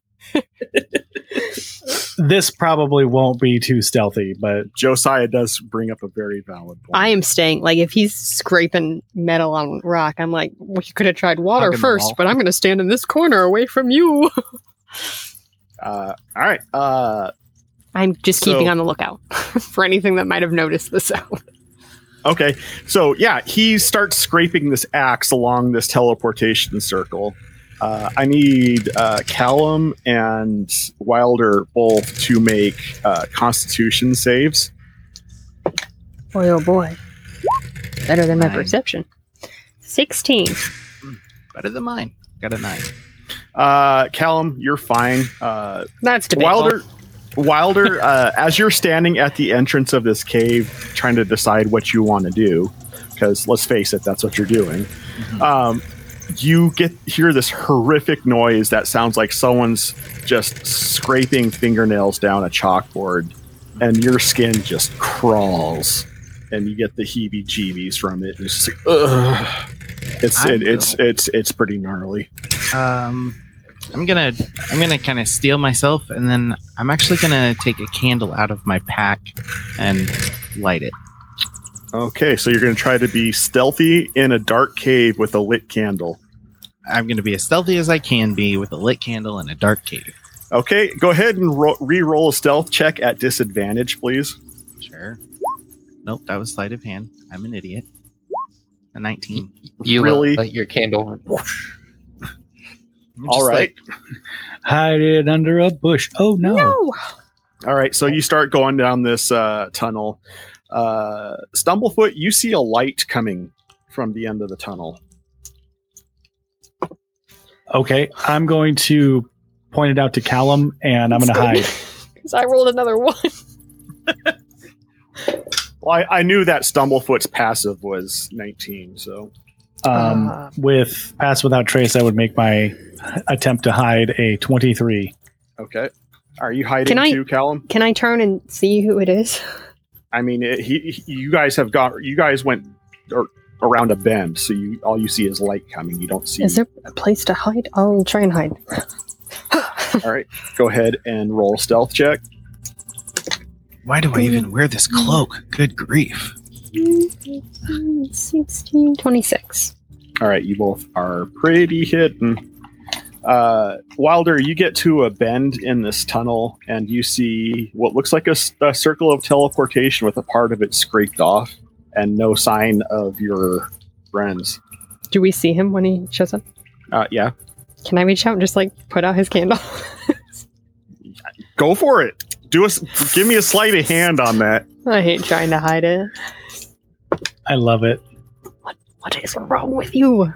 This probably won't be too stealthy, but Josiah does bring up a very valid point. I am staying. Like, if he's scraping metal on rock, I'm like, well, you could have tried water Hugging the first, wall. but I'm going to stand in this corner away from you. All right. I'm just So- keeping on the lookout for anything that might have noticed the sound. Okay. So yeah, he starts scraping this axe along this teleportation circle. I need Callum and Wilder both to make Constitution saves. Boy, oh boy. Better than my 9. perception. 16. Better than mine. Got a 9. Callum, you're fine. That's debatable. Wilder, as you're standing at the entrance of this cave, trying to decide what you want to do, because let's face it, that's what you're doing. You hear this horrific noise that sounds like someone's just scraping fingernails down a chalkboard, and your skin just crawls, and you get the heebie-jeebies from it. It's just like, ugh. It's pretty gnarly. I'm gonna kind of steel myself, and then I'm actually gonna take a candle out of my pack and light it. Okay, so you're going to try to be stealthy in a dark cave with a lit candle. I'm going to be as stealthy as I can be with a lit candle in a dark cave. Okay, go ahead and re-roll a stealth check at disadvantage, please. Sure. Nope, that was sleight of hand. I'm an idiot. A 19. You Really? light your candle. Whoosh. I'm All just right. Hide it under a bush. Oh no. All right, so you start going down this tunnel. Stumblefoot, you see a light coming from the end of the tunnel. Okay, I'm going to point it out to Callum, and I'm going to hide. Because I rolled another 1. Well, I knew that Stumblefoot's passive was 19, so... With Pass Without Trace, I would make my attempt to hide a 23. Okay. Are you hiding too, Callum? Can I turn and see who it is? I mean, you guys went around a bend, so all you see is light coming. You don't see... Is there a place to hide? I'll try and hide. All right, go ahead and roll a stealth check. Why do I even wear this cloak? Good grief. 16, 26. All right, you both are pretty hidden. Wilder, you get to a bend in this tunnel, and you see what looks like a circle of teleportation with a part of it scraped off, and no sign of your friends. Do we see him when he shows up? Yeah. Can I reach out and just put out his candle? Go for it. Give me a sleight of hand on that. I hate trying to hide it. I love it. What is wrong with you?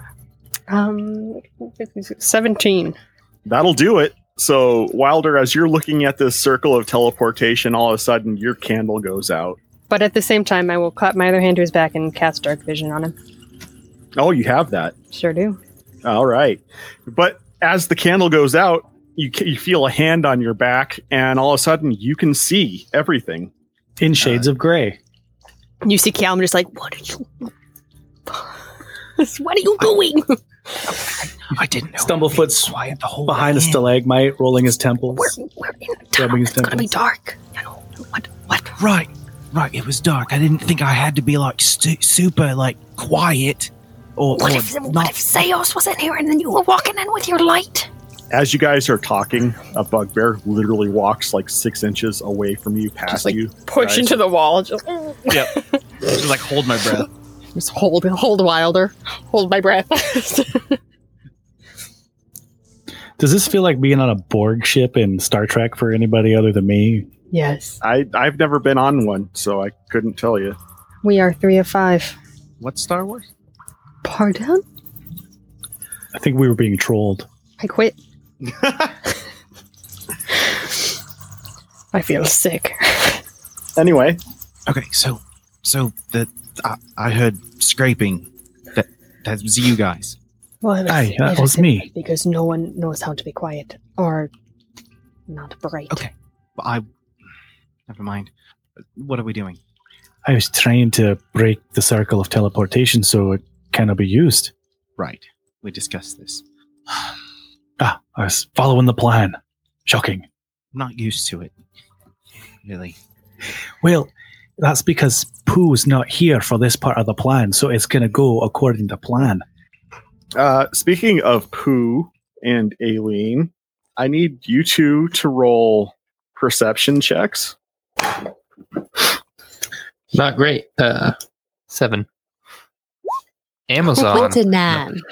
17. That'll do it. So, Wilder, as you're looking at this circle of teleportation, all of a sudden your candle goes out. But at the same time, I will clap my other hand to his back and cast Dark Vision on him. Oh, you have that. Sure do. All right. But as the candle goes out, you feel a hand on your back, and all of a sudden you can see everything. In shades of gray. You see Callum just what are you... What are you doing? I didn't know. Stumblefoot's quiet the whole behind a stalagmite, rolling his temples. We're in a Rubbing town. his It's going to be temples. dark. What? Right. It was dark. I didn't think I had to be super quiet or What if Zeus was in here and then you were walking in with your light? As you guys are talking, a bugbear literally walks 6 inches away from you, past you. Push guys. into the wall. Just, Yep. Just hold my breath. just hold Wilder. Hold my breath. Does this feel like being on a Borg ship in Star Trek for anybody other than me? Yes. I've never been on one, so I couldn't tell you. We are 3 of 5. What's Star Wars? Pardon? I think we were being trolled. I quit. I feel sick. Anyway, Okay, so I heard scraping. That was you guys. Well, Aye, that it was is me. because no one knows how to be quiet or not bright. Okay. Well, never mind. What are we doing? I was trying to break the circle of teleportation so it cannot be used. Right. We discussed this. I was following the plan. Shocking. I'm not used to it. Really. Well, that's because Pooh's not here for this part of the plan, so it's going to go according to plan. speaking of Pooh and Aileen, I need you two to roll perception checks. Not great. 7. Amazon. 29.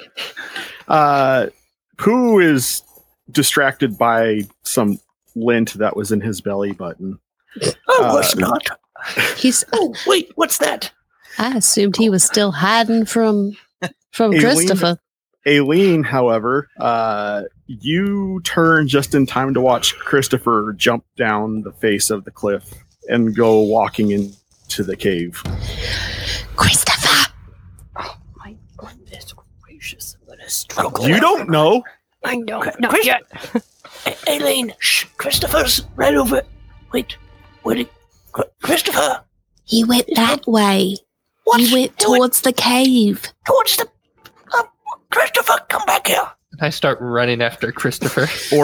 Pooh is distracted by some lint that was in his belly button. I was not. He's. Oh, wait, what's that? I assumed he was still hiding from Christopher. Aileen, however, you turn just in time to watch Christopher jump down the face of the cliff and go walking into the cave. Christopher! Oh my goodness gracious. I'm gonna struggle. You don't know. I know. Chris- Not yet. Aileen, shh, Christopher's right over. Wait, where did Christopher? He went that way. What? He went towards the cave. Towards the. Christopher, come back here. I start running after Christopher.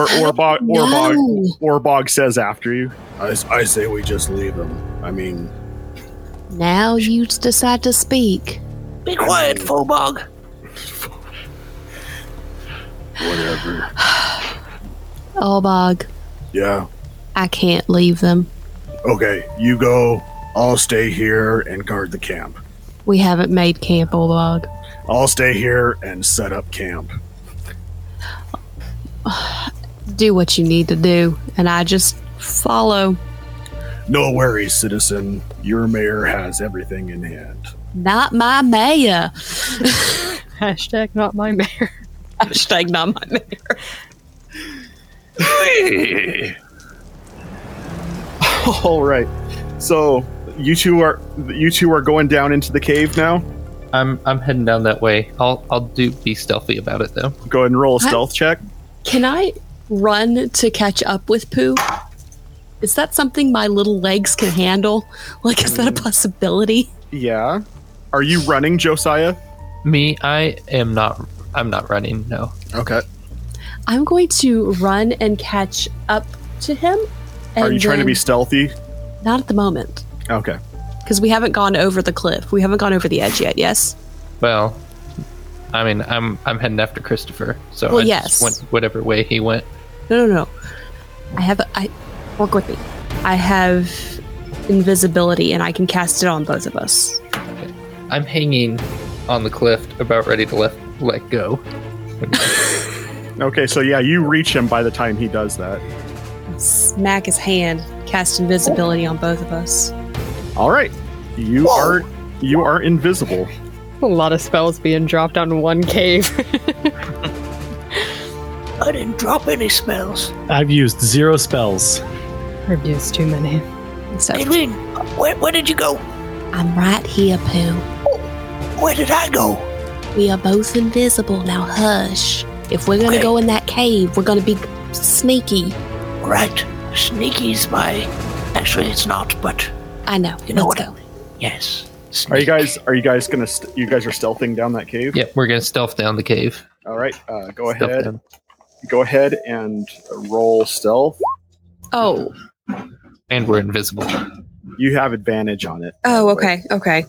Orbog says after you. I say we just leave him. I mean, Now you decide to speak. Be quiet, Phobog. Whatever. Olbog, Yeah. I can't leave them. Okay, you go. I'll stay here and guard the camp. We haven't made camp, Olbog. I'll stay here and set up camp. Do what you need to do, and I just follow. No worries, citizen. Your mayor has everything in hand. Not my mayor. Hashtag not my mayor. Hashtag not my mayor. All right. So you two are going down into the cave now. I'm heading down that way. I'll be stealthy about it though. Go ahead and roll a stealth check. Can I run to catch up with Pooh? Is that something my little legs can handle? Like, is that a possibility? Yeah. Are you running, Josiah? Me, I'm not running, no. Okay. I'm going to run and catch up to him. Are you trying to be stealthy? Not at the moment, Okay. because we haven't gone over the cliff. We haven't gone over the edge yet. Yes. Well, I mean, I'm heading after Christopher, so Well, I yes. just went whatever way he went. No. I work with me. I have invisibility, and I can cast it on both of us. I'm hanging on the cliff, about ready to let go. Okay, so yeah, you reach him by the time he does that. Smack his hand. Cast invisibility on both of us. All right. You are invisible. A lot of spells being dropped on one cave. I didn't drop any spells. I've used 0 spells. I've used too many. So Aileen, where did you go? I'm right here, Pooh. Where did I go? We are both invisible now. Hush. If we're gonna Okay. go in that cave, we're gonna be sneaky. Right. Sneaky's my... Actually, it's not, but I know. you know Let's what? go. Yes. Are you guys gonna you guys are stealthing down that cave? Yep, we're gonna stealth down the cave. All right. Go Stealth ahead. down. Go ahead and roll stealth. Oh. And we're invisible. You have advantage on it. Oh. Okay. Okay.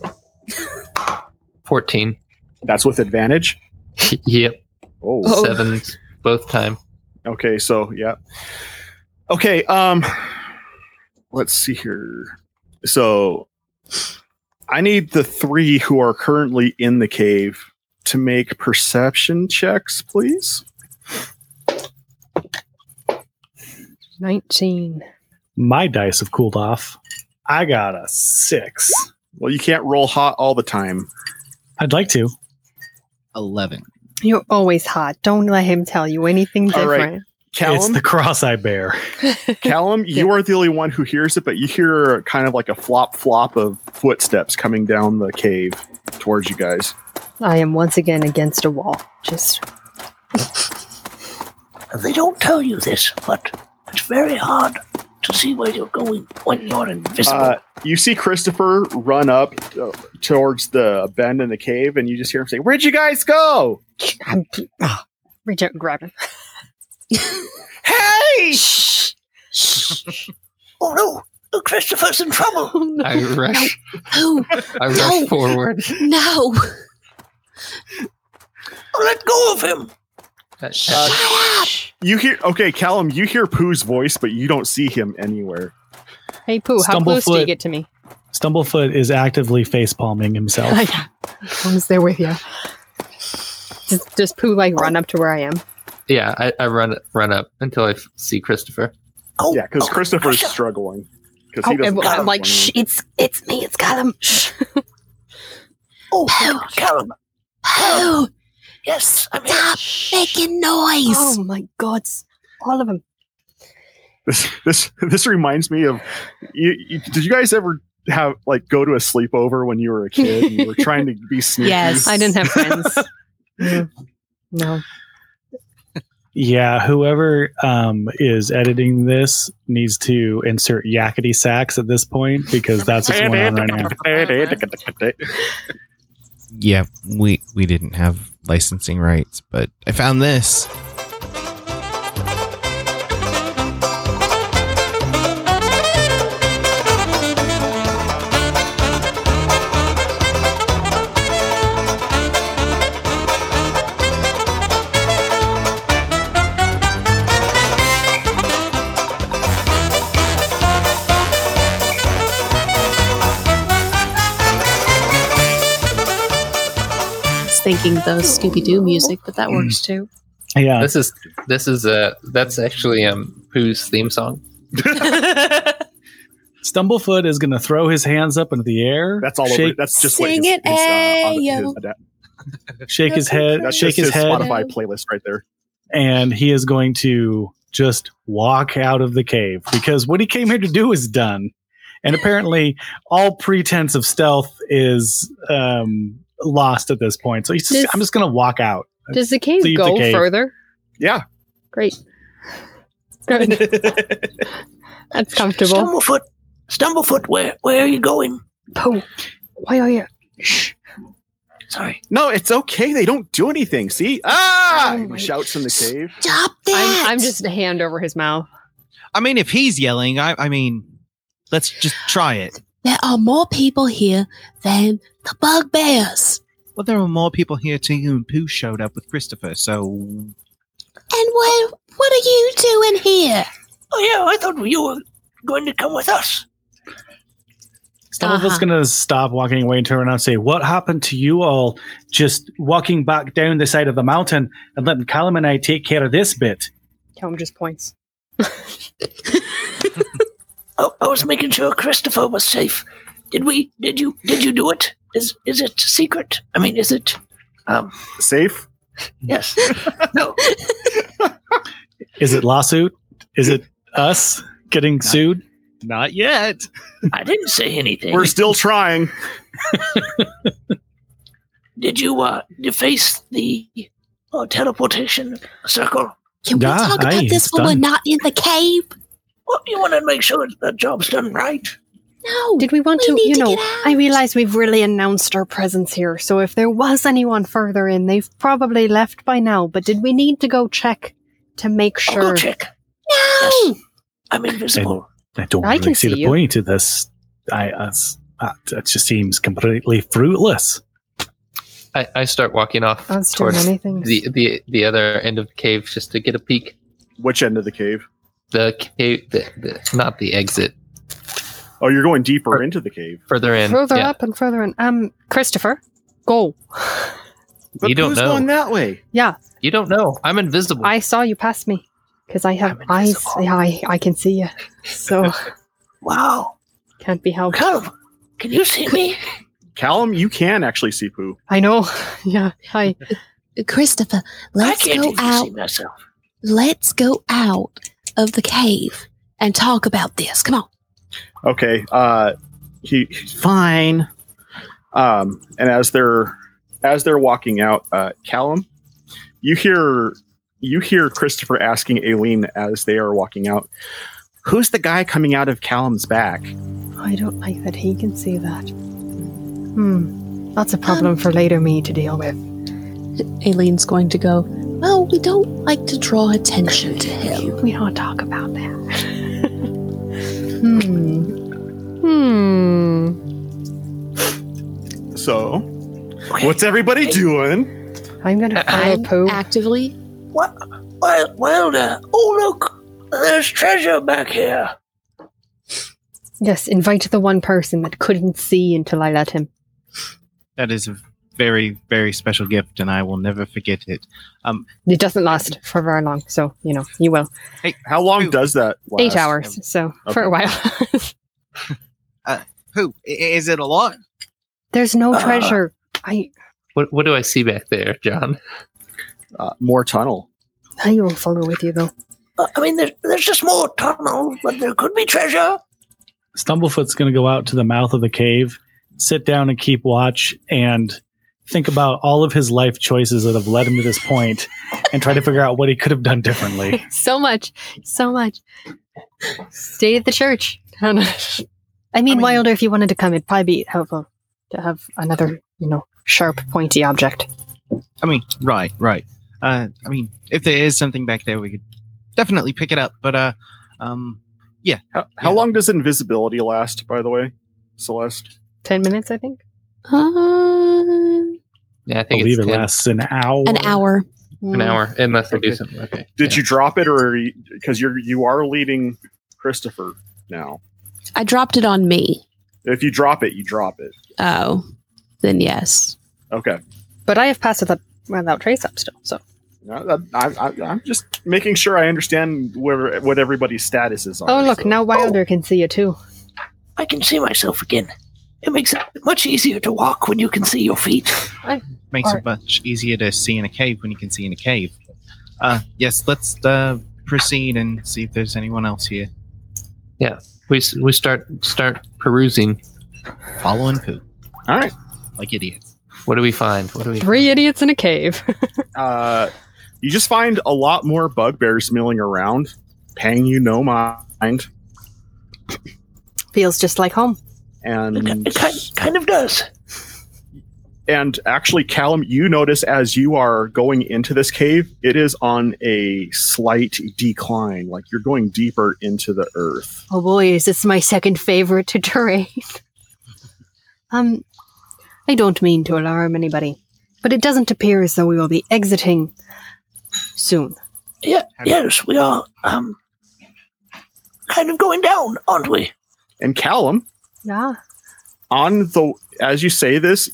14. That's with advantage. Yep. Oh. Oh. 7 both time. Okay. So yeah. Okay. Let's see here. So I need the 3 who are currently in the cave to make perception checks, please. 19. My dice have cooled off. I got a 6. Well, you can't roll hot all the time. I'd like to. 11. You're always hot. Don't let him tell you anything All right. different. It's Callum, the cross I bear. Callum, you are the only one who hears it, but you hear kind of like a flop of footsteps coming down the cave towards you guys. I am once again against a wall. Just They don't tell you this, but it's very hard to see where you're going when you're invisible. You see Christopher run up towards the bend in the cave, and you just hear him say, "Where'd you guys go?" reach out and grab him. Hey! Shh! Oh no! Oh, Christopher's in trouble! I rush. Oh I rush forward. no! Oh, let go of him! You hear, okay, Callum, you hear Pooh's voice, but you don't see him anywhere. Hey, Pooh, how close do you Stumblefoot. get to me? Stumblefoot is actively face palming himself. Yeah. I was there with you. Does Pooh run up to where I am? Yeah, I run up until I see Christopher. Oh, Yeah, because oh, Christopher's Christopher. struggling. Because Oh, he doesn't. I'm have like, one. shh, it's me, it's Callum. Shh. Oh, Callum. Pooh! Yes, I'm here. Stop making noise! Oh my God, all of them. This reminds me of. Did you guys ever have go to a sleepover when you were a kid and you were trying to be sneaky? Yes. I didn't have friends. No. Yeah, whoever is editing this needs to insert yakety sax at this point because that's what's going on right now. Yeah, we didn't have licensing rights, but I found this. thinking the Scooby Doo music, but that works too. Yeah. This is that's actually Pooh's theme song. Stumblefoot is going to throw his hands up into the air. That's all over. That's just what Sing his, it, ayo. Shake his head. that's Shake just his head. Spotify playlist right there. And he is going to just walk out of the cave because what he came here to do is done. And apparently, all pretense of stealth is lost at this point. So he's just, I'm just going to walk out. Does the cave Leave the go cave. further? Yeah. Great. Good. That's comfortable. Stumblefoot, where are you going? Pooh, why are you? Shh. Sorry. No, it's okay. They don't do anything. See? Ah! Oh He my- shouts in the cave. Stop that! I'm just a hand over his mouth. I mean, if he's yelling, I mean, let's just try it. There are more people here than the bugbears. Well, there were more people here too, and Pooh showed up with Christopher, so... And what are you doing here? Oh yeah, I thought you were going to come with us. Stumblefoot's going to stop walking away and turn around and say, what happened to you all just walking back down the side of the mountain and letting Callum and I take care of this bit? Callum just points. Oh, I was making sure Christopher was safe. Did you do it? Is it secret? I mean, is it Safe? yes. No. Is it lawsuit? Is it us getting sued? Not yet. I didn't say anything. We're still trying. Did you face the teleportation circle? Can we Yeah, talk about aye, this it's when we're done. not in the cave? Well, you want to make sure the job's done right. No. Did we want We to, need to get I out. realize we've really announced our presence here, so if there was anyone further in, they've probably left by now, but did we need to go check to make I'll go sure? check. No. Yes. I'm invisible. I don't I really can see see the you. point of this. It just seems completely fruitless. I start walking off Us doing towards anything. the other end of the cave just to get a peek. Which end of the cave? The cave, not the exit, Oh, you're going deeper into the cave. further in. Further yeah. up and further in. Christopher, go. But You don't who's know. going that way? Yeah, You don't know. I'm invisible. I saw you past me because I have I'm eyes. invisible. Yeah, I can see you, so Wow. can't be helped. Callum, can you see me? Callum, you can actually see Pooh. I know. Yeah, hi. Christopher, let's I can't go even out. see myself. Let's go out of the cave and talk about this. Come on. Okay. He's fine. And as they're walking out, Callum, you hear Christopher asking Aileen as they are walking out, "Who's the guy coming out of Callum's back?" I don't like that he can see that. That's a problem for later me to deal with. Aileen's going to go, well, we don't like to draw attention to him. We don't talk about that. So, what's everybody doing? I'm gonna follow I'm Pooh. actively. What? Wilder. Oh, look. There's treasure back here. Yes, invite the one person that couldn't see until I let him. That is a very, very special gift, and I will never forget it. It doesn't last for very long, so you will. How long does that last? 8 hours, so for a while. Who? Is it a lot? There's no treasure. What do I see back there, John? More tunnel. I will follow with you though. I mean, there's just more tunnels, but there could be treasure. Stumblefoot's going to go out to the mouth of the cave, sit down and keep watch, and think about all of his life choices that have led him to this point, and try to figure out what he could have done differently. So much. Stay at the church. I mean, Wilder, if you wanted to come, it'd probably be helpful to have another, sharp, pointy object. I mean, right. I mean, if there is something back there, we could definitely pick it up. But yeah. How long does invisibility last, by the way, Celeste? 10 minutes, I think. Yeah, I I think believe it's it 10. lasts an hour. An hour. An hour, unless I do something. Okay. Did you drop it, or because you are leading Christopher now? I dropped it on me. If you drop it, you drop it. Oh, then yes. Okay. but I have passed without trace up still. So I'm just making sure I understand what everybody's statuses are. oh look, now Wilder can see you too. I can see myself again. It makes it much easier to walk when you can see your feet. Makes it much easier to see in a cave when you can see in a cave. Yes, let's proceed and see if there's anyone else here. Yeah, we start perusing. Following Pooh. All right. Like idiots. What do we find? 3 idiots in a cave. You just find a lot more bugbears milling around, paying you no mind. Feels just like home. And It kind of does. And actually, Callum, you notice as you are going into this cave, it is on a slight decline. Like you're going deeper into the earth. Oh boy, is this my second favorite terrain? I don't mean to alarm anybody, but it doesn't appear as though we will be exiting soon. Yeah, yes, we are kind of going down, aren't we? And Callum, Yeah. as you say this,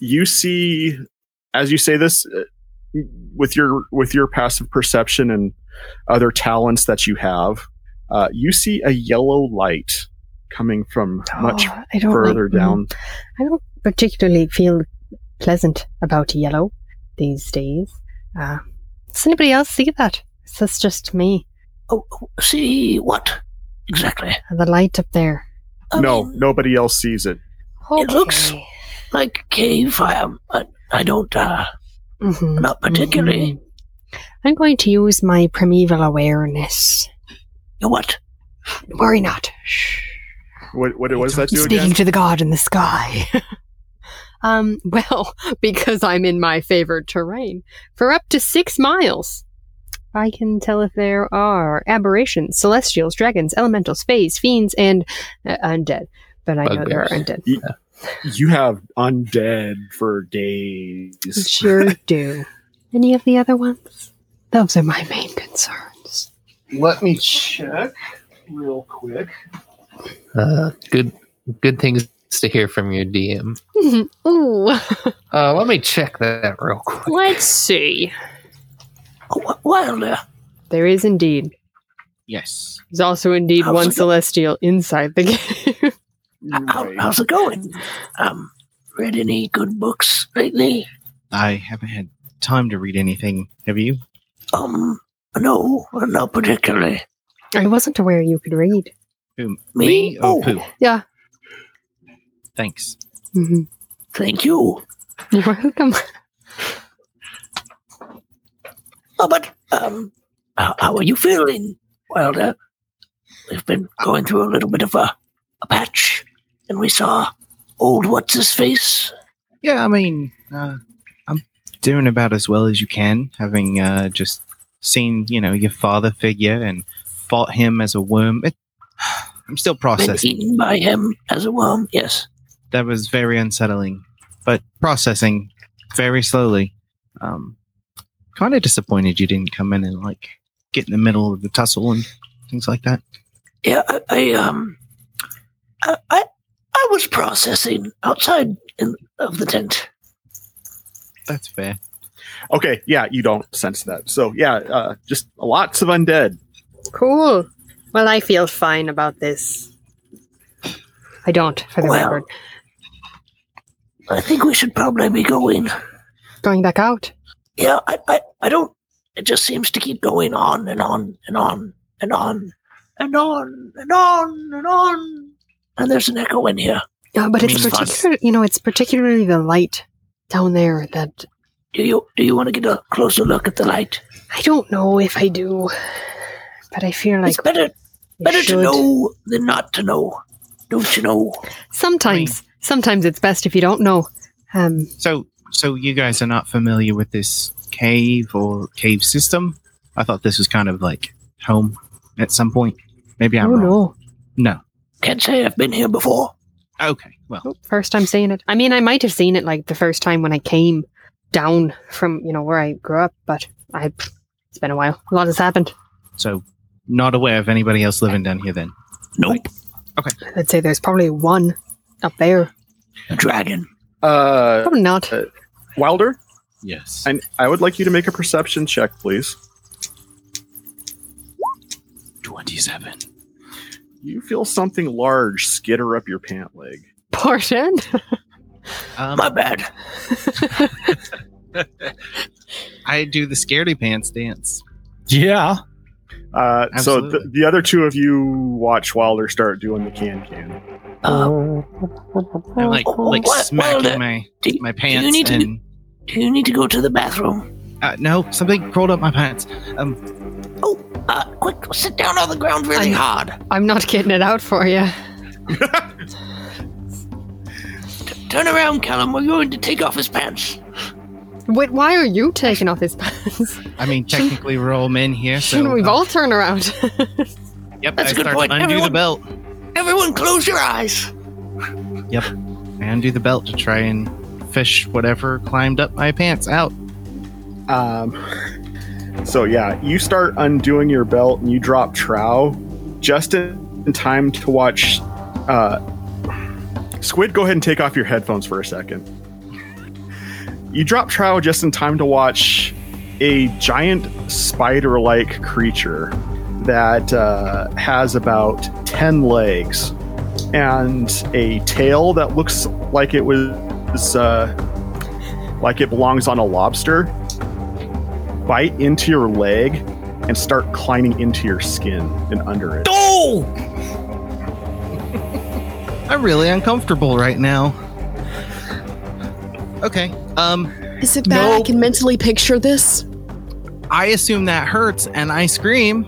with your passive perception and other talents that you have, you see a yellow light coming from much further down. I don't particularly feel pleasant about yellow these days. Does anybody else see that? Is this just me? Oh, see what exactly? The light up there. No, nobody else sees it. It looks like a cave. I don't. Mhm, Not particularly. mhm. I'm going to use my primeval awareness. What? Worry not. Shh. What was that do Speaking again? to the god in the sky. Well, because I'm in my favored terrain. For up to 6 miles, I can tell if there are aberrations, celestials, dragons, elementals, fays, fiends, and undead. But I know there are undead. You have undead for days. Sure do. Any of the other ones? Those are my main concerns. Let me check real quick. Good things to hear from your DM. Ooh. Let me check that real quick. Let's see. Wilder. There is indeed. Yes. There's also indeed How's one it go- celestial inside the cave. How's it going? Read any good books lately? I haven't had time to read anything. Have you? No, not particularly. I wasn't aware you could read. Who, Me? Oh, Oh. Pooh. Yeah. Thanks. Mm-hmm. Thank you. You're welcome. Oh, but how are you feeling, Wilder? We've been going through a little bit of a patch, and we saw old what's-his-face. Yeah, I mean, I'm doing about as well as you can, having just seen, your father figure and fought him as a worm. I'm still Been processing. eaten by him as a worm, yes. That was very unsettling, but processing very slowly. Kind of disappointed you didn't come in and get in the middle of the tussle and things like that. Yeah, I was processing outside of the tent. That's fair. Okay, yeah, you don't sense that. So, yeah, just lots of undead. Cool. Well, I feel fine about this. I don't, for the Well, record. I think we should probably be going. Going back out. Yeah, I don't. It just seems to keep going on and on and on and on and on and on and on. And there's an echo in here. But it's Means fun. it's particularly the light down there that Do you want to get a closer look at the light? I don't know if I do, but I feel like It's better I to should. know than not to know. Don't you know? Sometimes it's best if you don't know. So you guys are not familiar with this cave or cave system? I thought this was kind of like home at some point. Maybe I'm Oh wrong. no. No. Can't say I've been here before. Okay. Well, First time seeing it. I mean, I might have seen it like the first time when I came down from, where I grew up, but it's been a while. A lot has happened. so not aware of anybody else living down here then. Nope. I'd say there's probably one up there. A dragon. Probably not. Wilder, Yes. And I would like you to make a perception check, please. 27. You feel something large skitter up your pant leg. Portion. My bad. I do the scaredy pants dance. Yeah. So Absolutely. the other two of you watch Wilder start doing the can. I'm like smacking Wilder, my do pants you need to and do you need to go to the bathroom? no, something crawled up my pants. Quick, sit down on the ground really hard. I'm not getting it out for you. Turn around, Callum. We're going to take off his pants. Wait, why are you taking off his pants? I mean, technically we're all men here, so Shouldn't we both turn around? Yep, That's I a good start point. to undo the Everyone- belt. Everyone, close your eyes. Yep, I undo the belt to try and fish whatever climbed up my pants out. So yeah, you start undoing your belt and you drop trow just in time to watch. Squid, go ahead and take off your headphones for a second. You drop trow just in time to watch a giant spider-like creature that has about 10 legs and a tail that looks like it was like it belongs on a lobster. Bite into your leg and start climbing into your skin and under it. Oh! I'm really uncomfortable right now. Okay. Is it bad? I No. can mentally picture this. I assume that hurts, and I scream.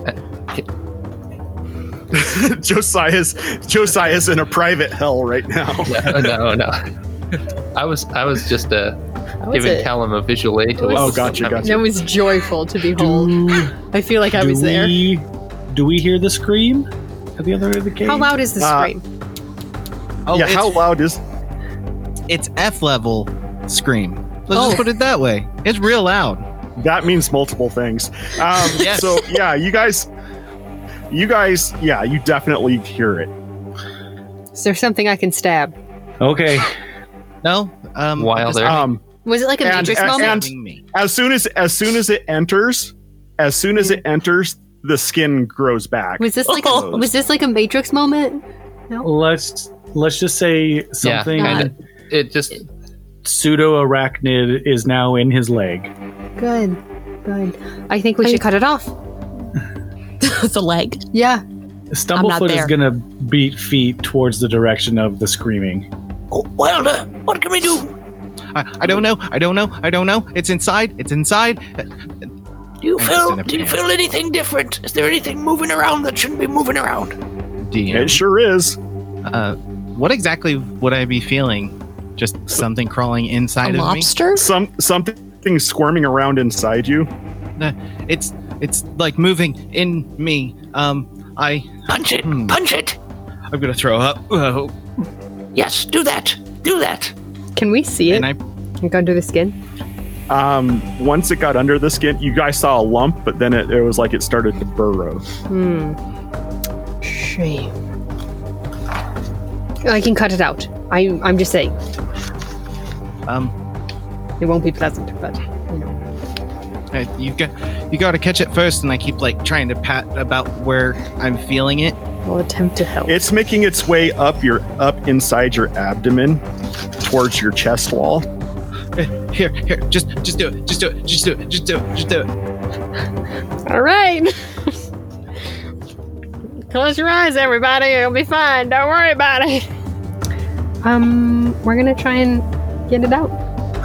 Josiah's in a private hell right now. No. I was just giving Callum a visual aid to was- Oh, what's gotcha, coming. gotcha. It was joyful to behold. I feel like I was there. Do we hear the scream at the other end of the cave? How loud is the scream? Oh, Yeah, it's, how loud is? it's F level scream. Let's Oh. just put it that way. It's real loud. That means multiple things. Yes. So yeah, you guys, yeah, you definitely hear it. Is there something I can stab? Okay. No. Wilder. Was it like a And- Matrix and- moment? and- me. As soon as it enters, the skin grows back. Was this like Oh. a Matrix moment? Let's just say something kinda. It just pseudo arachnid is now in his leg. Good. I think we should cut it off. The leg. Yeah. Stumblefoot is there. gonna beat feet towards the direction of the screaming. Oh, Wilder, what can we do? I don't know. It's inside. Do you I'm just feel? in a Do you panic. feel anything different? Is there anything moving around that shouldn't be moving around? DM. It sure is. What exactly would I be feeling? Just something crawling A inside of me? lobster? Something squirming around inside you. It's like moving in me. Punch it! Hmm. Punch it! I'm gonna throw up. Oh. Yes, do that. Do that. Can we see it? And I Can we go under the skin? Once it got under the skin, you guys saw a lump, but then it was like it started to burrow. Shame. I can cut it out. I'm just saying. It won't be pleasant, but you know. you got to catch it first, and I keep like trying to pat about where I'm feeling it. I'll attempt to help. It's making its way up inside your abdomen towards your chest wall. Here, just do it. All right. Close your eyes, everybody. It'll be fine. Don't worry about it. We're gonna try and get it out.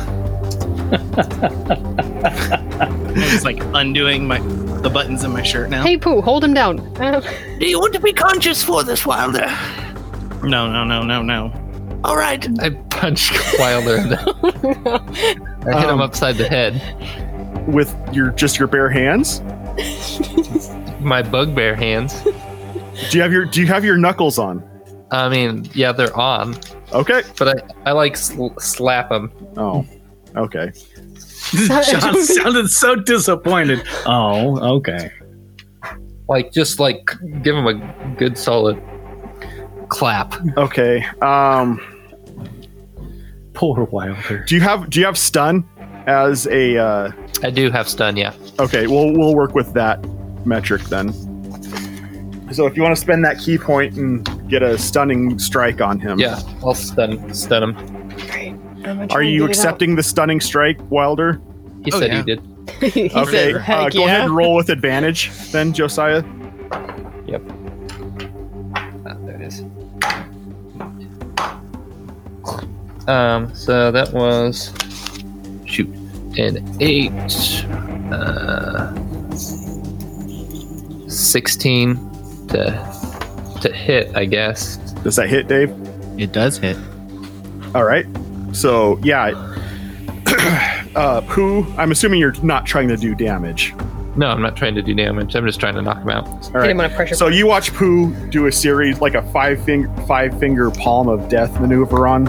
I'm just like undoing the buttons in my shirt now. Hey, Pooh, hold him down. Do you want to be conscious for this, Wilder? No. All right. I punched Wilder. I hit him upside the head. With your bare hands. My bugbear hands. Do you have your knuckles on? I mean, yeah, they're on, Okay. but I like slap them. Oh. Okay. John sounded so disappointed. Oh, okay. Like just like give him a good solid clap. Okay. Poor Wilder. Do you have stun? as a. I do have stun, yeah. Okay, we'll work with that metric then. So if you want to spend that key point and get a stunning strike on him. Yeah, I'll stun him. Great. I'm gonna try Are and you get it out. accepting the stunning strike, Wilder? He Oh, said yeah. he did. He Okay, said, heck go ahead yeah. and roll with advantage then, Josiah. Yep. There it is. So that was an 8, 16 to hit, I guess. Does that hit, Dave? It does hit. All right. So yeah, Pooh. I'm assuming you're not trying to do damage. No, I'm not trying to do damage. I'm just trying to knock him out. All Hit right. him on a pressure So you watch Pooh do a series like a five finger palm of death maneuver on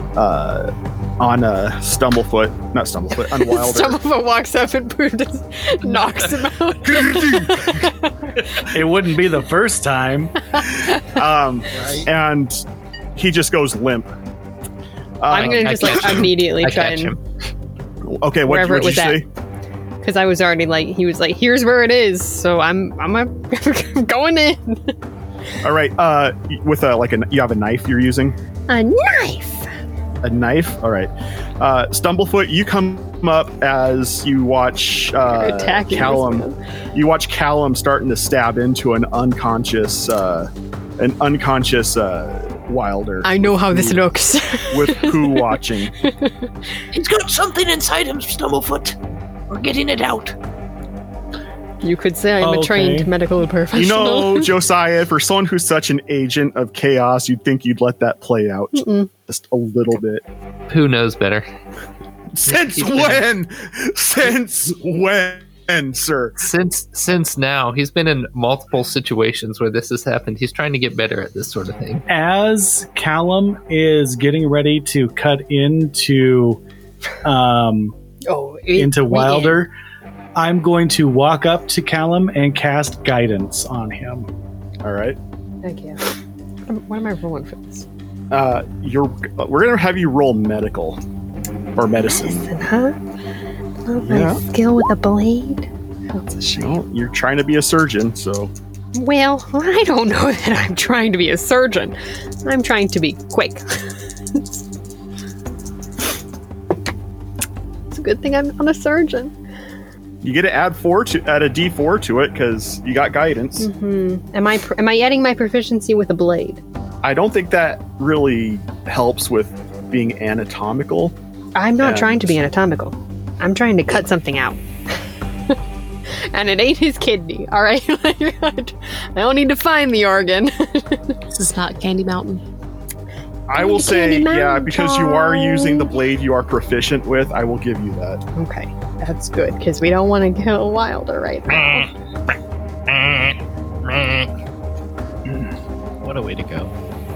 Stumblefoot, not Stumblefoot, on Wilder. Stumblefoot walks up and Pooh just knocks him out. It wouldn't be the first time. And he just goes limp. I'm gonna I just like catch him. immediately I try catch and him. Okay, what wherever did it you was at. say? because I was already like he was like here's where it is, so I'm going in. All right, with you have a knife you're using. A knife. A knife. All right. Stumblefoot, you come up as you watch Attacking Callum. this man. You watch Callum starting to stab into an unconscious Wilder. I know how this looks. With Pooh watching. He's got something inside him, Stumblefoot. We're getting it out. You could say I'm a Okay. trained medical professional. You know, Josiah, for someone who's such an agent of chaos, you'd think you'd let that play out just a little bit. Who knows better? Since when? Since when, sir? Since now, he's been in multiple situations where this has happened. He's trying to get better at this sort of thing. As Callum is getting ready to cut into Wilder, I'm going to walk up to Callum and cast guidance on him. All right. Heck yeah. What am I rolling for this? We're gonna have you roll medical or medicine. Medicine, huh? Oh, my Yeah. skill with a blade. That's a shame. You're trying to be a surgeon, so Well, I don't know that I'm trying to be a surgeon. I'm trying to be quick. It's a good thing I'm not a surgeon. you get to add a D4 to it because you got guidance. Am I adding my proficiency with a blade? I don't think that really helps with being anatomical. I'm not And- trying to be anatomical. I'm trying to cut something out. And it ain't his kidney, all right? I don't need to find the organ. This is not Candy Mountain. I will the say, Candy yeah, Mountain because you are using the child. blade you are proficient with, I will give you that. Okay, that's good, because we don't want to kill Wilder right now. What a way to go.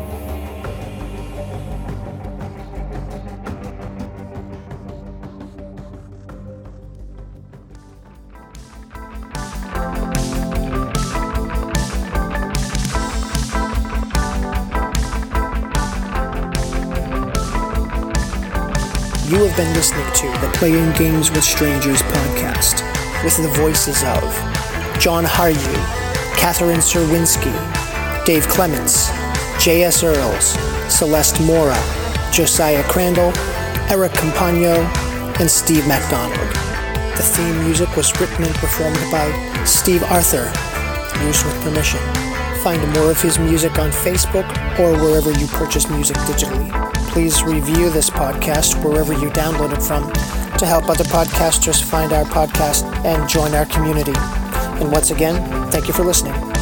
You have been listening to the Playing Games with Strangers podcast with the voices of John Haryu, Catherine Serwinski, Dave Clements, J.S. Earls, Celeste Mora, Josiah Crandall, Eric Campagno, and Steve MacDonald. The theme music was written and performed by Steve Arthur, used with permission. Find more of his music on Facebook or wherever you purchase music digitally. Please review this podcast wherever you download it from to help other podcasters find our podcast and join our community. And once again, thank you for listening.